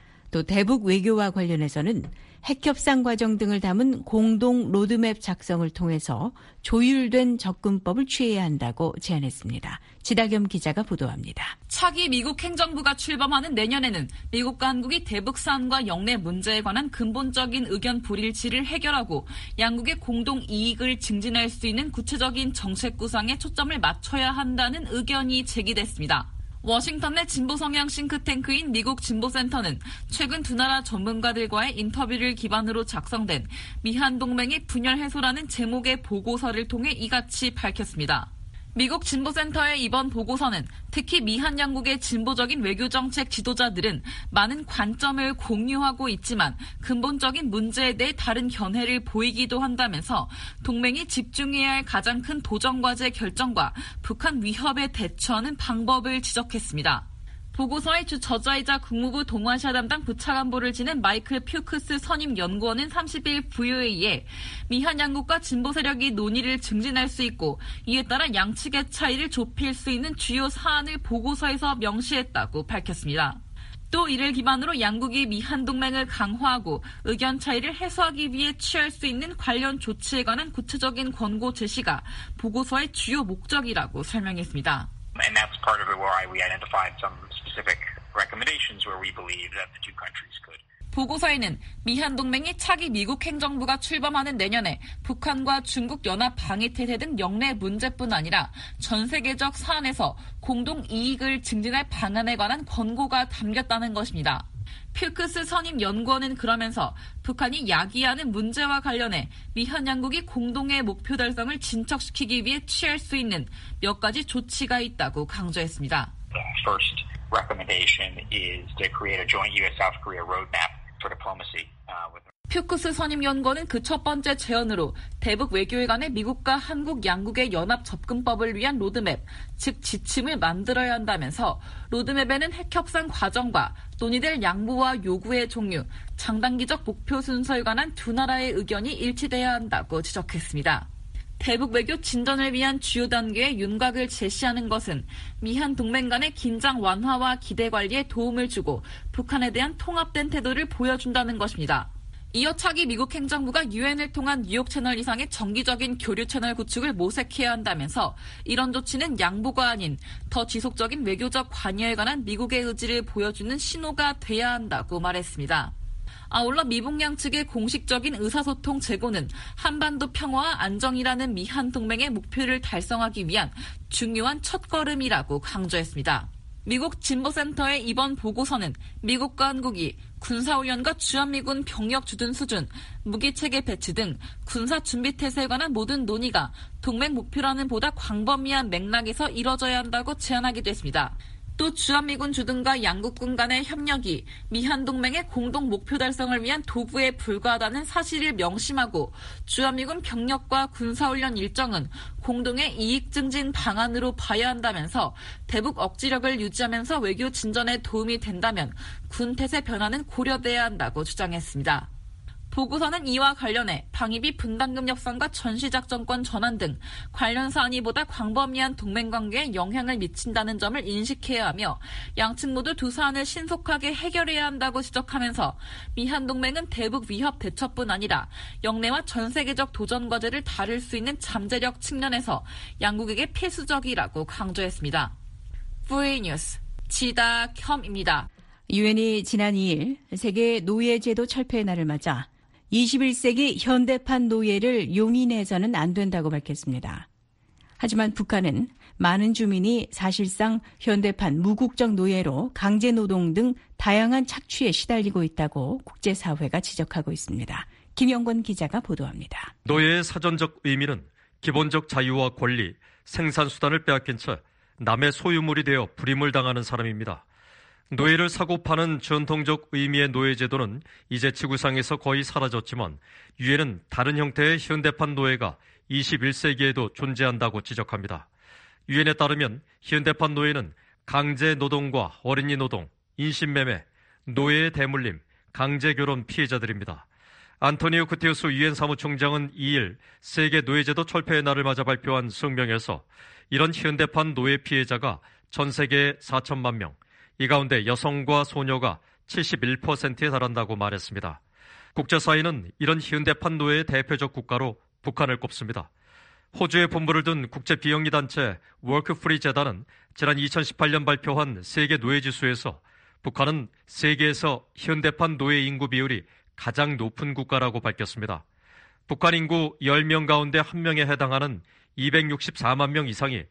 또 대북 외교와 관련해서는 핵협상 과정 등을 담은 공동 로드맵 작성을 통해서 조율된 접근법을 취해야 한다고 제안했습니다. 지다겸 기자가 보도합니다. 차기 미국 행정부가 출범하는 내년에는 미국과 한국이 대북 사안과 영내 문제에 관한 근본적인 의견 불일치를 해결하고 양국의 공동 이익을 증진할 수 있는 구체적인 정책 구상에 초점을 맞춰야 한다는 의견이 제기됐습니다. 워싱턴 내 진보 성향 싱크탱크인 미국 진보센터는 최근 두 나라 전문가들과의 인터뷰를 기반으로 작성된 미한 동맹의 분열 해소라는 제목의 보고서를 통해 이같이 밝혔습니다. 미국 진보센터의 이번 보고서는 특히 미한 양국의 진보적인 외교정책 지도자들은 많은 관점을 공유하고 있지만 근본적인 문제에 대해 다른 견해를 보이기도 한다면서 동맹이 집중해야 할 가장 큰 도전과제 결정과 북한 위협에 대처하는 방법을 지적했습니다. 보고서의 주 저자이자 국무부 동아시아 담당 부차관보를 지낸 마이클 퓨크스 선임 연구원은 삼십일 브이오에이에 미한 양국과 진보 세력이 논의를 증진할 수 있고 이에 따라 양측의 차이를 좁힐 수 있는 주요 사안을 보고서에서 명시했다고 밝혔습니다. 또 이를 기반으로 양국이 미한 동맹을 강화하고 의견 차이를 해소하기 위해 취할 수 있는 관련 조치에 관한 구체적인 권고 제시가 보고서의 주요 목적이라고 설명했습니다. And that's part of it where we identified some specific recommendations where we believe that the two countries could. 보고서에는 미한 동맹이 차기 미국 행정부가 출범하는 내년에 북한과 중국 연합 방위 태세 등 영내 문제뿐 아니라 전 세계적 사안에서 공동 이익을 증진할 방안에 관한 권고가 담겼다는 것입니다. 퓨크스 선임 연구원은 그러면서 북한이 야기하는 문제와 관련해 미한 양국이 공동의 목표 달성을 진척시키기 위해 취할 수 있는 몇 가지 조치가 있다고 강조했습니다. First recommendation is to create a joint U S-South Korea roadmap for diplomacy. 퓨크스 선임연구원은 그 첫 번째 제언으로 대북 외교에 관해 미국과 한국 양국의 연합 접근법을 위한 로드맵, 즉 지침을 만들어야 한다면서 로드맵에는 핵협상 과정과 논의될 양보와 요구의 종류, 장단기적 목표 순서에 관한 두 나라의 의견이 일치돼야 한다고 지적했습니다. 대북 외교 진전을 위한 주요 단계의 윤곽을 제시하는 것은 미한 동맹 간의 긴장 완화와 기대 관리에 도움을 주고 북한에 대한 통합된 태도를 보여준다는 것입니다. 이어 차기 미국 행정부가 유엔을 통한 뉴욕 채널 이상의 정기적인 교류 채널 구축을 모색해야 한다면서 이런 조치는 양보가 아닌 더 지속적인 외교적 관여에 관한 미국의 의지를 보여주는 신호가 돼야 한다고 말했습니다. 아울러 미북 양측의 공식적인 의사소통 제고는 한반도 평화와 안정이라는 미한 동맹의 목표를 달성하기 위한 중요한 첫걸음이라고 강조했습니다. 미국 진보센터의 이번 보고서는 미국과 한국이 군사훈련과 주한미군 병력 주둔 수준, 무기체계 배치 등 군사준비태세에 관한 모든 논의가 동맹 목표라는 보다 광범위한 맥락에서 이뤄져야 한다고 제안하기도 했습니다. 또 주한미군 주둔과 양국군 간의 협력이 미한 동맹의 공동 목표 달성을 위한 도구에 불과하다는 사실을 명심하고 주한미군 병력과 군사훈련 일정은 공동의 이익 증진 방안으로 봐야 한다면서 대북 억지력을 유지하면서 외교 진전에 도움이 된다면 군 태세 변화는 고려돼야 한다고 주장했습니다. 보고서는 이와 관련해 방위비 분담금 협상과 전시작전권 전환 등 관련 사안이 보다 광범위한 동맹관계에 영향을 미친다는 점을 인식해야 하며 양측 모두 두 사안을 신속하게 해결해야 한다고 지적하면서 미한 동맹은 대북 위협 대처뿐 아니라 영내와 전 세계적 도전 과제를 다룰 수 있는 잠재력 측면에서 양국에게 필수적이라고 강조했습니다. 브이 뉴스 지다켬입니다. 유엔이 지난 이 일 세계 노예제도 철폐의 날을 맞아 이십일 세기 현대판 노예를 용인해서는 안 된다고 밝혔습니다. 하지만 북한은 많은 주민이 사실상 현대판 무국적 노예로 강제노동 등 다양한 착취에 시달리고 있다고 국제사회가 지적하고 있습니다. 김영권 기자가 보도합니다. 노예의 사전적 의미는 기본적 자유와 권리, 생산수단을 빼앗긴 채 남의 소유물이 되어 불임을 당하는 사람입니다. 노예를 사고 파는 전통적 의미의 노예제도는 이제 지구상에서 거의 사라졌지만 유엔은 다른 형태의 현대판 노예가 이십일 세기에도 존재한다고 지적합니다. 유엔에 따르면 현대판 노예는 강제 노동과 어린이 노동, 인신매매, 노예의 대물림, 강제결혼 피해자들입니다. 안토니오 구테우스 유엔 사무총장은 이 일 세계 노예제도 철폐의 날을 맞아 발표한 성명에서 이런 현대판 노예 피해자가 전 세계 사천만 명, 이 가운데 여성과 소녀가 칠십일 퍼센트에 달한다고 말했습니다. 국제사회는 이런 현대판 노예의 대표적 국가로 북한을 꼽습니다. 호주에 본부를 둔 국제비영리단체 워크프리 재단은 지난 이천십팔 년 발표한 세계 노예지수에서 북한은 세계에서 현대판 노예 인구 비율이 가장 높은 국가라고 밝혔습니다. 북한 인구 열 명 가운데 한 명에 해당하는 이백육십사만 명 이상이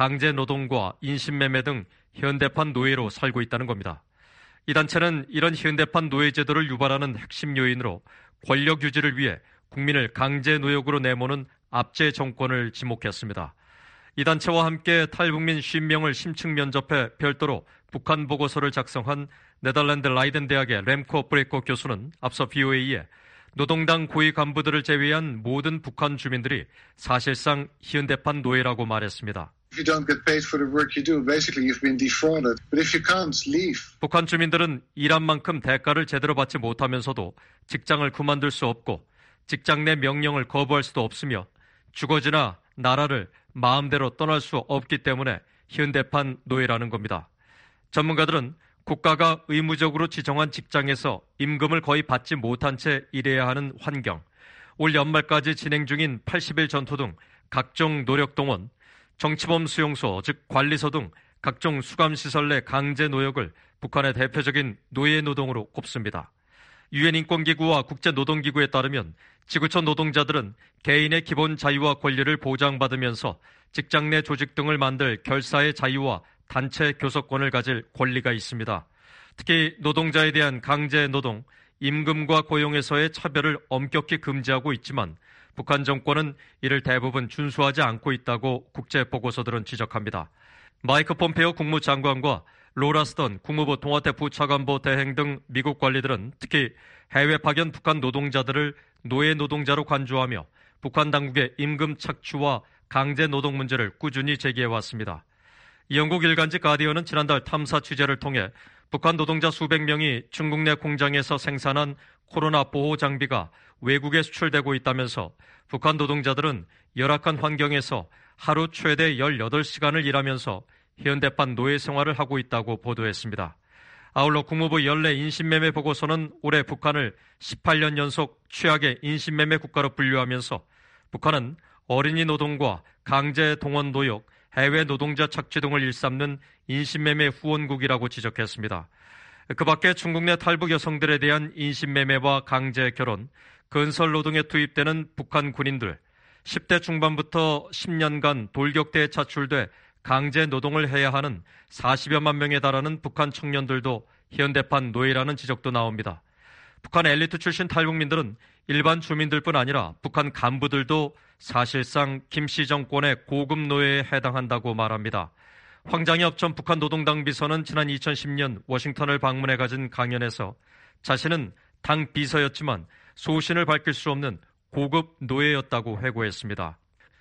강제노동과 인신매매 등 현대판 노예로 살고 있다는 겁니다. 이 단체는 이런 현대판 노예 제도를 유발하는 핵심 요인으로 권력 유지를 위해 국민을 강제 노역으로 내모는 압제 정권을 지목했습니다. 이 단체와 함께 탈북민 오십 명을 심층 면접해 별도로 북한 보고서를 작성한 네덜란드 라이덴 대학의 렘코 브레코 교수는 앞서 비오에이에 노동당 고위 간부들을 제외한 모든 북한 주민들이 사실상 현대판 노예라고 말했습니다. If you don't get paid for the work you do, basically you've been defrauded. But if you can't leave. 북한 주민들은 일한 만큼 대가를 제대로 받지 못하면서도 직장을 그만둘 수 없고 직장 내 명령을 거부할 수도 없으며 주거지나 나라를 마음대로 떠날 수 없기 때문에 현대판 노예라는 겁니다. 전문가들은 국가가 의무적으로 지정한 직장에서 임금을 거의 받지 못한 채 일해야 하는 환경, 올 연말까지 진행 중인 팔십 일 전투 등 각종 노력동원, 정치범 수용소, 즉 관리소 등 각종 수감시설 내 강제 노역을 북한의 대표적인 노예 노동으로 꼽습니다. 유엔 인권기구와 국제노동기구에 따르면 지구촌 노동자들은 개인의 기본 자유와 권리를 보장받으면서 직장 내 조직 등을 만들 결사의 자유와 단체 교섭권을 가질 권리가 있습니다. 특히 노동자에 대한 강제 노동, 임금과 고용에서의 차별을 엄격히 금지하고 있지만 북한 정권은 이를 대부분 준수하지 않고 있다고 국제보고서들은 지적합니다. 마이크 폼페오 국무장관과 로라 스턴 국무부 통화대 부차관보 대행 등 미국 관리들은 특히 해외 파견 북한 노동자들을 노예 노동자로 간주하며 북한 당국의 임금 착취와 강제 노동 문제를 꾸준히 제기해왔습니다. 영국 일간지 가디언은 지난달 탐사 취재를 통해 북한 노동자 수백 명이 중국 내 공장에서 생산한 코로나 보호 장비가 외국에 수출되고 있다면서 북한 노동자들은 열악한 환경에서 하루 최대 열여덟 시간을 일하면서 현대판 노예 생활을 하고 있다고 보도했습니다. 아울러 국무부 연례 인신매매 보고서는 올해 북한을 십팔 년 연속 최악의 인신매매 국가로 분류하면서 북한은 어린이 노동과 강제 동원 노역, 해외 노동자 착취 등을 일삼는 인신매매 후원국이라고 지적했습니다. 그 밖에 중국 내 탈북 여성들에 대한 인신매매와 강제 결혼, 건설 노동에 투입되는 북한 군인들, 십 대 중반부터 십 년간 돌격대에 차출돼 강제 노동을 해야 하는 사십여만 명에 달하는 북한 청년들도 현대판 노예라는 지적도 나옵니다. 북한 엘리트 출신 탈북민들은 일반 주민들뿐 아니라 북한 간부들도 사실상 김씨 정권의 고급 노예에 해당한다고 말합니다. 황장엽 전 북한 노동당 비서는 지난 이천십 년 워싱턴을 방문해 가진 강연에서 자신은 당 비서였지만 소신을 밝힐 수 없는 고급 노예였다고 회고했습니다.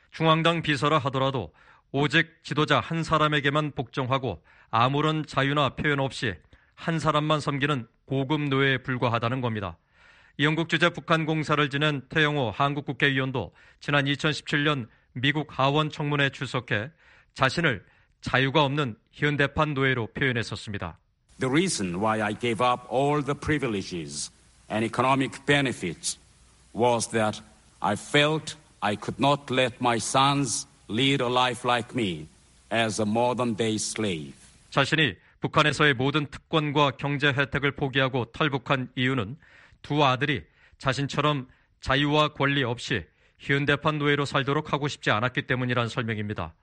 중앙당 비서라 하더라도 오직 지도자 한 사람에게만 복종하고 아무런 자유나 표현 없이 한 사람만 섬기는 고급 노예에 불과하다는 겁니다. 영국 주재 북한 공사를 지낸 태영호 한국 국회의원도 지난 이천십칠 년 미국 하원 청문회에 출석해 자신을 자유가 없는 현대판 노예로 표현했었습니다. The reason why I gave up all the privileges and economic benefits was that I felt I could not let my sons lead a life like me as a modern-day slave. 자신이 북한에서의 모든 특권과 경제 혜택을 포기하고 탈북한 이유는 두 아들이 자신처럼 자유와 권리 없이 현대판 노예로 살도록 하고 싶지 않았기 때문이란 설명입니다.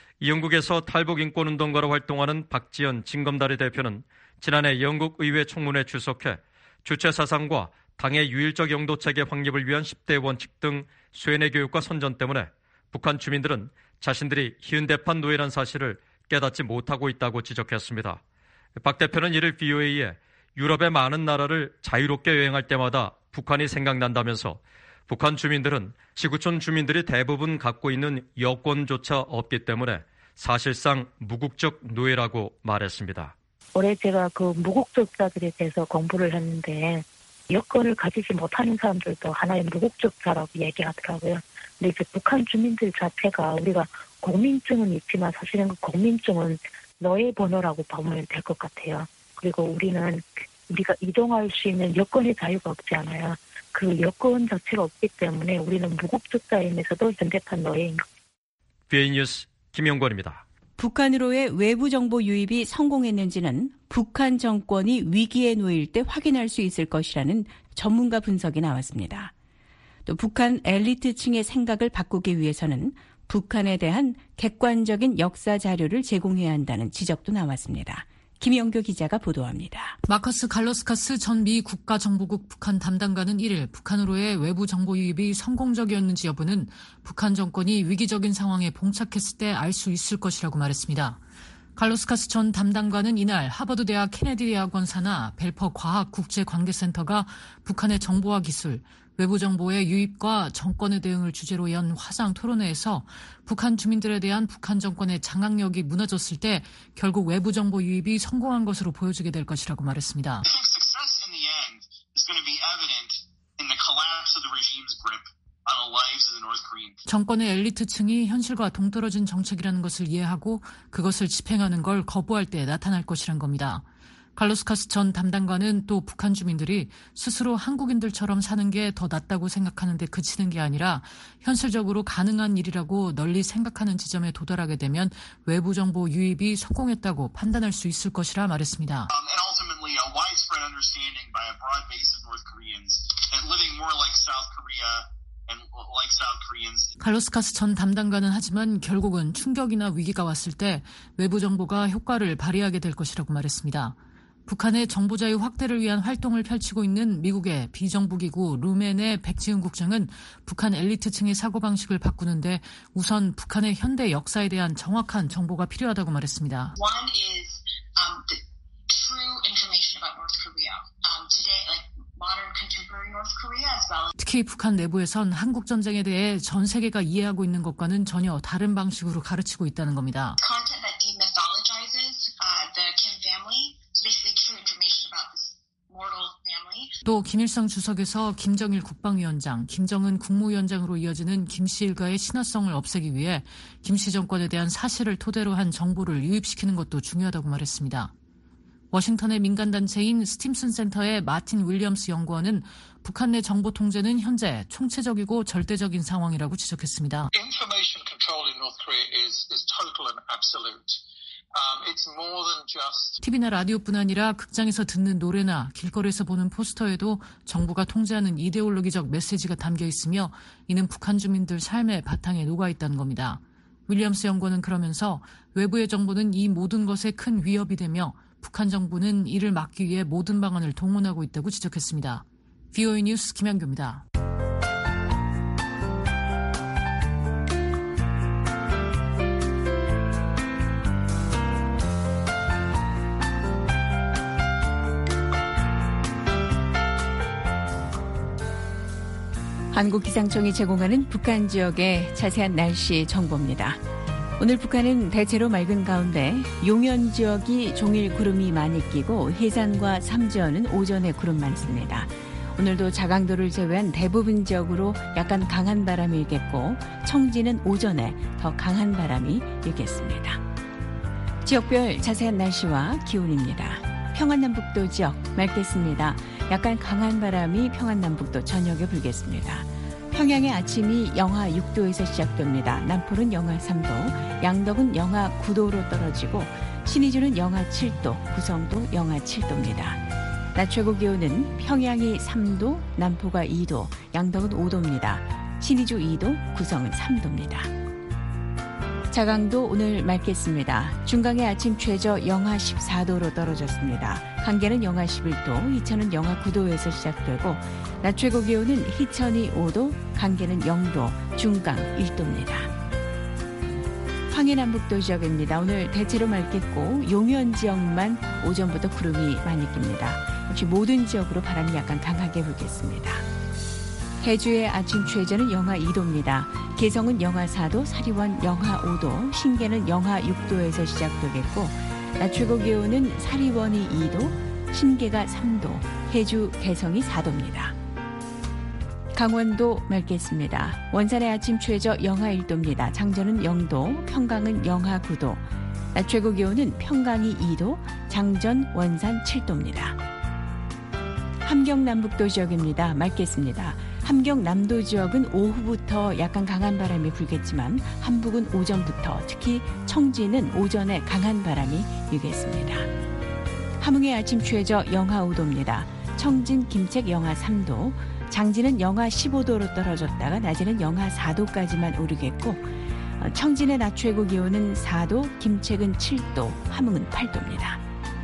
영국에서 탈북 인권운동가로 활동하는 박지연 진검다리 대표는 지난해 영국 의회 청문회에 출석해 주체 사상과 당의 유일적 영도체계 확립을 위한 십 대 원칙 등 쇠뇌 교육과 선전 때문에 북한 주민들은 자신들이 현대판 노예란 사실을 깨닫지 못하고 있다고 지적했습니다. 박 대표는 이를 브이오에이에 유럽의 많은 나라를 자유롭게 여행할 때마다 북한이 생각난다면서 북한 주민들은 지구촌 주민들이 대부분 갖고 있는 여권조차 없기 때문에 사실상 무국적 노예라고 말했습니다. 올해 제가 그 무국적자들에 대해서 공부를 했는데 여권을 가지지 못하는 사람들도 하나의 무국적자라고 얘기하더라고요. 근데 이제 북한 주민들 자체가 우리가 공민증은 있지만 사실은 그 공민증은 너의 번호라고 보면 될 것 같아요. 그리고 우리는 우리가 이동할 수 있는 여권의 자유가 없지 않아요. 그 여권 자체가 없기 때문에 우리는 무국적자임에서도 현대판 노예인 것. 비에이 뉴스 김영권입니다. 북한으로의 외부 정보 유입이 성공했는지는 북한 정권이 위기에 놓일 때 확인할 수 있을 것이라는 전문가 분석이 나왔습니다. 또 북한 엘리트층의 생각을 바꾸기 위해서는 북한에 대한 객관적인 역사 자료를 제공해야 한다는 지적도 나왔습니다. 김영교 기자가 보도합니다. 마커스 갈러스카스 전 미 국가정보국 북한 담당관은 일 일 북한으로의 외부 정보 유입이 성공적이었는지 여부는 북한 정권이 위기적인 상황에 봉착했을 때 알 수 있을 것이라고 말했습니다. 갈로스카스 전 담당관은 이날 하버드 대학 케네디 대학원 산하 벨퍼 과학국제관계센터가 북한의 정보화 기술, 외부 정보의 유입과 정권의 대응을 주제로 연 화상 토론회에서 북한 주민들에 대한 북한 정권의 장악력이 무너졌을 때 결국 외부 정보 유입이 성공한 것으로 보여지게 될 것이라고 말했습니다. 정권의 엘리트층이 현실과 동떨어진 정책이라는 것을 이해하고 그것을 집행하는 걸 거부할 때 나타날 것이란 겁니다. 갈로스카스 전 담당관은 또 북한 주민들이 스스로 한국인들처럼 사는 게 더 낫다고 생각하는데 그치는 게 아니라 현실적으로 가능한 일이라고 널리 생각하는 지점에 도달하게 되면 외부 정보 유입이 성공했다고 판단할 수 있을 것이라 말했습니다. 갈로스카스 전 담당관은 하지만 결국은 충격이나 위기가 왔을 때 외부 정보가 효과를 발휘하게 될 것이라고 말했습니다. 북한의 정보자유 확대를 위한 활동을 펼치고 있는 미국의 비정부기구 루멘의 백지은 국장은 북한 엘리트층의 사고방식을 바꾸는데 우선 북한의 현대 역사에 대한 정확한 정보가 필요하다고 말했습니다. One is um, the true information about North Korea. Um, today, like modern contemporary North Korea as well. 특히 북한 내부에선 한국 전쟁에 대해 전 세계가 이해하고 있는 것과는 전혀 다른 방식으로 가르치고 있다는 겁니다. Content that demythologizes uh, the Kim family. Basically true information about this mortal family. 또 김일성 주석에서 김정일 국방위원장, 김정은 국무위원장으로 이어지는 김씨 일가의 신화성을 없애기 위해 김씨 정권에 대한 사실을 토대로 한 정보를 유입시키는 것도 중요하다고 말했습니다. 워싱턴의 민간단체인 스팀슨 센터의 마틴 윌리엄스 연구원은 북한 내 정보 통제는 현재 총체적이고 절대적인 상황이라고 지적했습니다. Information control in North Korea is, is total and absolute. Um, it's more than just... 티비나 라디오뿐 아니라 극장에서 듣는 노래나 길거리에서 보는 포스터에도 정부가 통제하는 이데올로기적 메시지가 담겨 있으며 이는 북한 주민들 삶의 바탕에 녹아 있다는 겁니다. 윌리엄스 연구원은 그러면서 외부의 정보는 이 모든 것에 큰 위협이 되며 북한 정부는 이를 막기 위해 모든 방안을 동원하고 있다고 지적했습니다. 브이오에이 뉴스 김현규입니다. 한국기상청이 제공하는 북한 지역의 자세한 날씨 정보입니다. 오늘 북한은 대체로 맑은 가운데 용현 지역이 종일 구름이 많이 끼고 해산과 삼지연은 오전에 구름 많습니다. 오늘도 자강도를 제외한 대부분 지역으로 약간 강한 바람이 일겠고 청지는 오전에 더 강한 바람이 일겠습니다. 지역별 자세한 날씨와 기온입니다. 평안남북도 지역 맑겠습니다. 약간 강한 바람이 평안남북도 전역에 불겠습니다. 평양의 아침이 영하 육 도에서 시작됩니다. 남포는 영하 삼 도, 양덕은 영하 구 도로 떨어지고 신의주는 영하 칠 도, 구성도 영하 칠 도입니다. 낮 최고 기온은 평양이 삼 도, 남포가 이 도, 양덕은 오 도입니다. 신의주 이 도, 구성은 삼 도입니다. 자강도 오늘 맑겠습니다. 중강의 아침 최저 영하 십사 도로 떨어졌습니다. 강계는 영하 십일 도, 희천은 영하 구 도에서 시작되고 낮 최고 기온은 희천이 오 도, 강계는 영 도, 중강 일 도입니다. 황해남북도 지역입니다. 오늘 대체로 맑겠고 용현 지역만 오전부터 구름이 많이 낍니다. 역시 모든 지역으로 바람이 약간 강하게 불겠습니다. 해주의 아침 최저는 영하 이 도입니다. 개성은 영하 사 도, 사리원 영하 오 도, 신계는 영하 육 도에서 시작되겠고 낮 최고 기온은 사리원이 이 도, 신계가 삼 도, 해주 개성이 사 도입니다. 강원도 맑겠습니다. 원산의 아침 최저 영하 일 도입니다. 장전은 영 도, 평강은 영하 구 도, 낮 최고 기온은 평강이 이 도, 장전, 원산 칠 도입니다. 함경 남북도 지역입니다. 맑겠습니다. 함경 남도 지역은 오후부터 약간 강한 바람이 불겠지만 함북은 오전부터 특히 청지는 오전에 강한 바람이 일겠습니다. 함흥의 아침 최저 영하 오 도입니다. 청진, 김책 영하 삼 도, 장진은 영하 십오 도로 떨어졌다가 낮에는 영하 사 도까지만 오르겠고 청진의 낮 최고 기온은 사 도, 김책은 칠 도, 함흥은 팔 도입니다.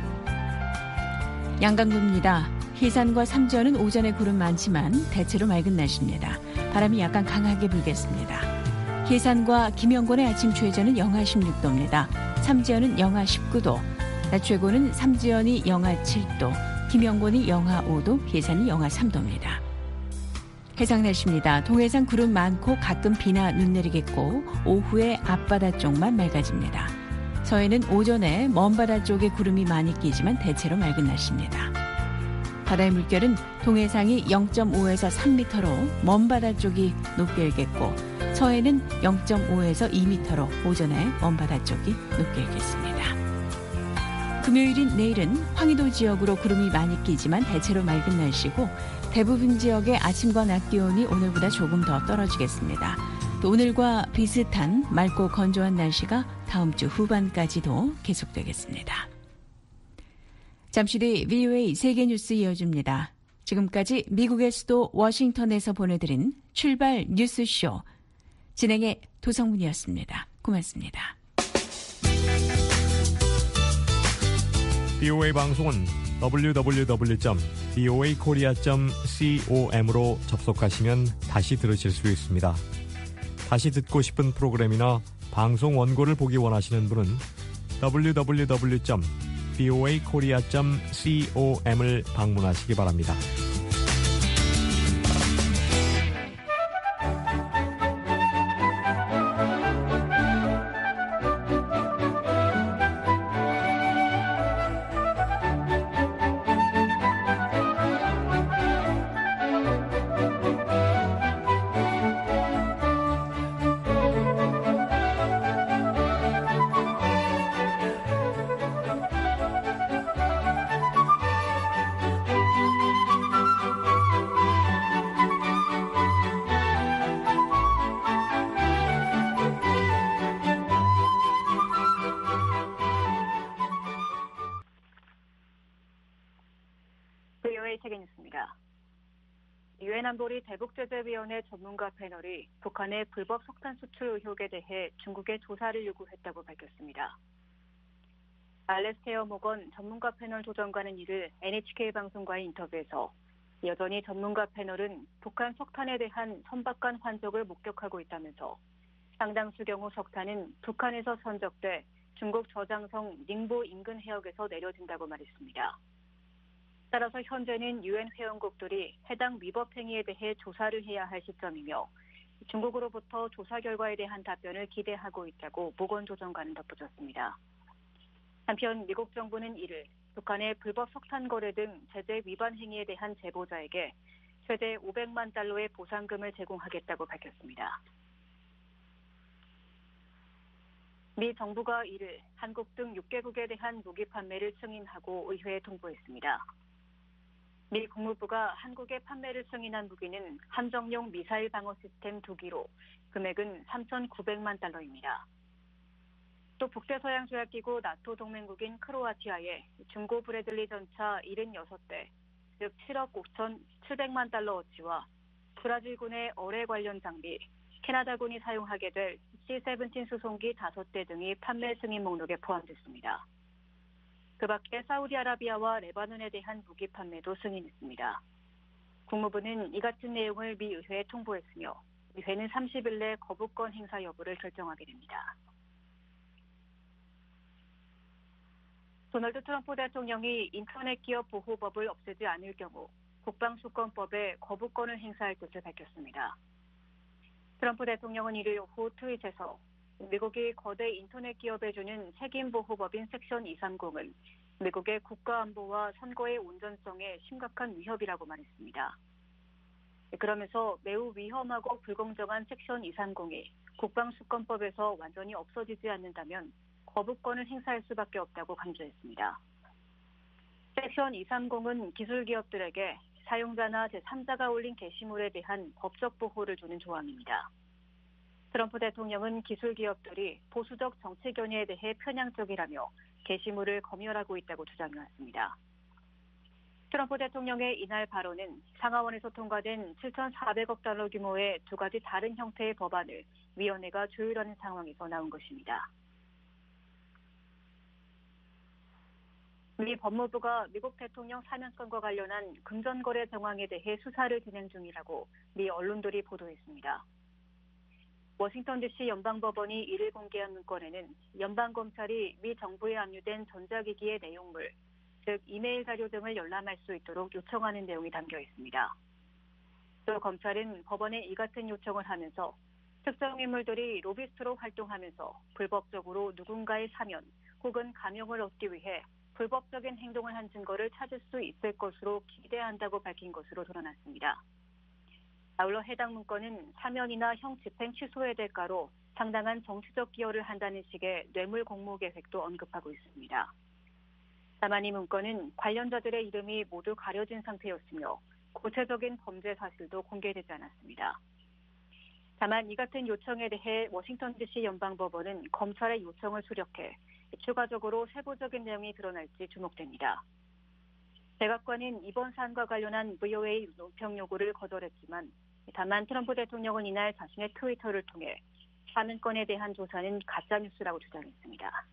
양강도입니다. 해산과 삼지연은 오전에 구름 많지만 대체로 맑은 날씨입니다. 바람이 약간 강하게 불겠습니다. 해산과 김영곤의 아침 최저는 영하 십육 도입니다. 삼지연은 영하 십구 도, 낮 최고는 삼지연이 영하 칠 도, 김영곤이 영하 오 도, 해산이 영하 삼 도입니다. 해상 날씨입니다. 동해상 구름 많고 가끔 비나 눈 내리겠고 오후에 앞바다 쪽만 맑아집니다. 서해는 오전에 먼바다 쪽에 구름이 많이 끼지만 대체로 맑은 날씨입니다. 바다의 물결은 동해상이 영 점 오에서 삼 미터로 먼바다 쪽이 높게 일겠고 서해는 영 점 오에서 이 미터로 오전에 먼바다 쪽이 높게 일겠습니다. 금요일인 내일은 황해도 지역으로 구름이 많이 끼지만 대체로 맑은 날씨고 대부분 지역의 아침과 낮 기온이 오늘보다 조금 더 떨어지겠습니다. 또 오늘과 비슷한 맑고 건조한 날씨가 다음 주 후반까지도 계속되겠습니다. 잠시 뒤 브이오에이 세계뉴스 이어집니다. 지금까지 미국의 수도 워싱턴에서 보내드린 출발 뉴스쇼 진행의 도성문이었습니다. 고맙습니다. 브이오에이 방송은 더블유 더블유 더블유 점 브이오에이 코리아 점 com으로 접속하시면 다시 들으실 수 있습니다. 다시 듣고 싶은 프로그램이나 방송 원고를 보기 원하시는 분은 더블유 더블유 더블유 점 브이오에이 코리아 점 com을 방문하시기 바랍니다. 브이오에이 세계뉴스입니다. 유엔 안보리 대북제재위원회 전문가 패널이 북한의 불법 석탄 수출 의혹에 대해 중국에 조사를 요구했다고 밝혔습니다. 알레스테어 모건 전문가 패널 조정관은 이를 엔에이치케이 방송과의 인터뷰에서 여전히 전문가 패널은 북한 석탄에 대한 선박간 환적을 목격하고 있다면서 상당수 경우 석탄은 북한에서 선적돼 중국 저장성 닝보 인근 해역에서 내려진다고 말했습니다. 따라서 현재는 유엔 회원국들이 해당 위법 행위에 대해 조사를 해야 할 시점이며 중국으로부터 조사 결과에 대한 답변을 기대하고 있다고 모건 조정관은 덧붙였습니다. 한편 미국 정부는 이를 북한의 불법 석탄 거래 등 제재 위반 행위에 대한 제보자에게 최대 오백만 달러의 보상금을 제공하겠다고 밝혔습니다. 미 정부가 이를 한국 등 육 개국에 대한 무기 판매를 승인하고 의회에 통보했습니다. 미 국무부가 한국에 판매를 승인한 무기는 함정용 미사일 방어 시스템 두 기로 금액은 삼천구백만 달러입니다. 또 북대서양조약기구 나토 동맹국인 크로아티아에 중고 브래들리 전차 칠십육 대, 즉 칠억 오천칠백만 달러어치와 브라질군의 어뢰 관련 장비, 캐나다군이 사용하게 될 씨 세븐틴 수송기 다섯 대 등이 판매 승인 목록에 포함됐습니다. 그 밖에 사우디아라비아와 레바논에 대한 무기 판매도 승인했습니다. 국무부는 이 같은 내용을 미 의회에 통보했으며 의회는 삼십 일 내 거부권 행사 여부를 결정하게 됩니다. 도널드 트럼프 대통령이 인터넷 기업 보호법을 없애지 않을 경우 국방수권법에 거부권을 행사할 뜻을 밝혔습니다. 트럼프 대통령은 일요일 오후 트윗에서 미국이 거대 인터넷 기업에 주는 책임보호법인 섹션 이백삼십은 미국의 국가안보와 선거의 온전성에 심각한 위협이라고 말했습니다. 그러면서 매우 위험하고 불공정한 섹션 이백삼십이 국방수권법에서 완전히 없어지지 않는다면 거부권을 행사할 수밖에 없다고 강조했습니다. 섹션 이백삼십은 기술기업들에게 사용자나 제삼자가 올린 게시물에 대한 법적 보호를 주는 조항입니다. 트럼프 대통령은 기술기업들이 보수적 정치 견해에 대해 편향적이라며 게시물을 검열하고 있다고 주장해왔습니다. 트럼프 대통령의 이날 발언은 상하원에서 통과된 칠천사백억 달러 규모의 두 가지 다른 형태의 법안을 위원회가 조율하는 상황에서 나온 것입니다. 미 법무부가 미국 대통령 사면권과 관련한 금전거래 정황에 대해 수사를 진행 중이라고 미 언론들이 보도했습니다. 워싱턴 디씨 연방법원이 이를 공개한 문건에는 연방검찰이 미 정부에 압류된 전자기기의 내용물, 즉 이메일 자료 등을 열람할 수 있도록 요청하는 내용이 담겨 있습니다. 또 검찰은 법원에 이 같은 요청을 하면서 특정 인물들이 로비스트로 활동하면서 불법적으로 누군가의 사면 혹은 감용을 얻기 위해 불법적인 행동을 한 증거를 찾을 수 있을 것으로 기대한다고 밝힌 것으로 드러났습니다. 아울러 해당 문건은 사면이나 형 집행 취소의 대가로 상당한 정치적 기여를 한다는 식의 뇌물 공모 계획도 언급하고 있습니다. 다만 이 문건은 관련자들의 이름이 모두 가려진 상태였으며 구체적인 범죄 사실도 공개되지 않았습니다. 다만 이 같은 요청에 대해 워싱턴 디씨 연방법원은 검찰의 요청을 수력해 추가적으로 세부적인 내용이 드러날지 주목됩니다. 백악관은 이번 사안과 관련한 브이오에이 논평 요구를 거절했지만 다만 트럼프 대통령은 이날 자신의 트위터를 통해 사면권에 대한 조사는 가짜뉴스라고 주장했습니다.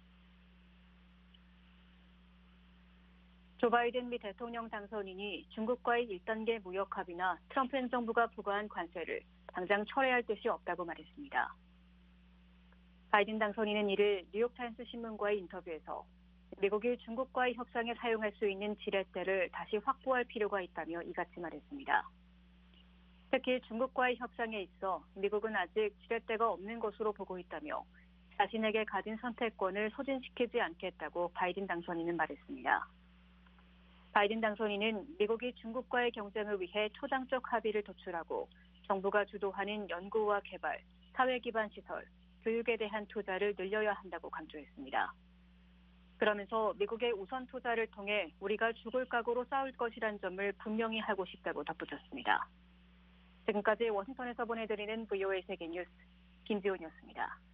조 바이든 미 대통령 당선인이 중국과의 일 단계 무역 합의나 트럼프 행정부가 부과한 관세를 당장 철회할 뜻이 없다고 말했습니다. 바이든 당선인은 이를 뉴욕타임스 신문과의 인터뷰에서 미국이 중국과의 협상에 사용할 수 있는 지렛대를 다시 확보할 필요가 있다며 이같이 말했습니다. 특히 중국과의 협상에 있어 미국은 아직 지렛대가 없는 것으로 보고 있다며 자신에게 가진 선택권을 소진시키지 않겠다고 바이든 당선인은 말했습니다. 바이든 당선인은 미국이 중국과의 경쟁을 위해 초당적 합의를 도출하고 정부가 주도하는 연구와 개발, 사회 기반 시설, 교육에 대한 투자를 늘려야 한다고 강조했습니다. 그러면서 미국의 우선 투자를 통해 우리가 죽을 각오로 싸울 것이란 점을 분명히 하고 싶다고 덧붙였습니다. 지금까지 워싱턴에서 보내드리는 브이오에이 세계뉴스 김지훈이었습니다.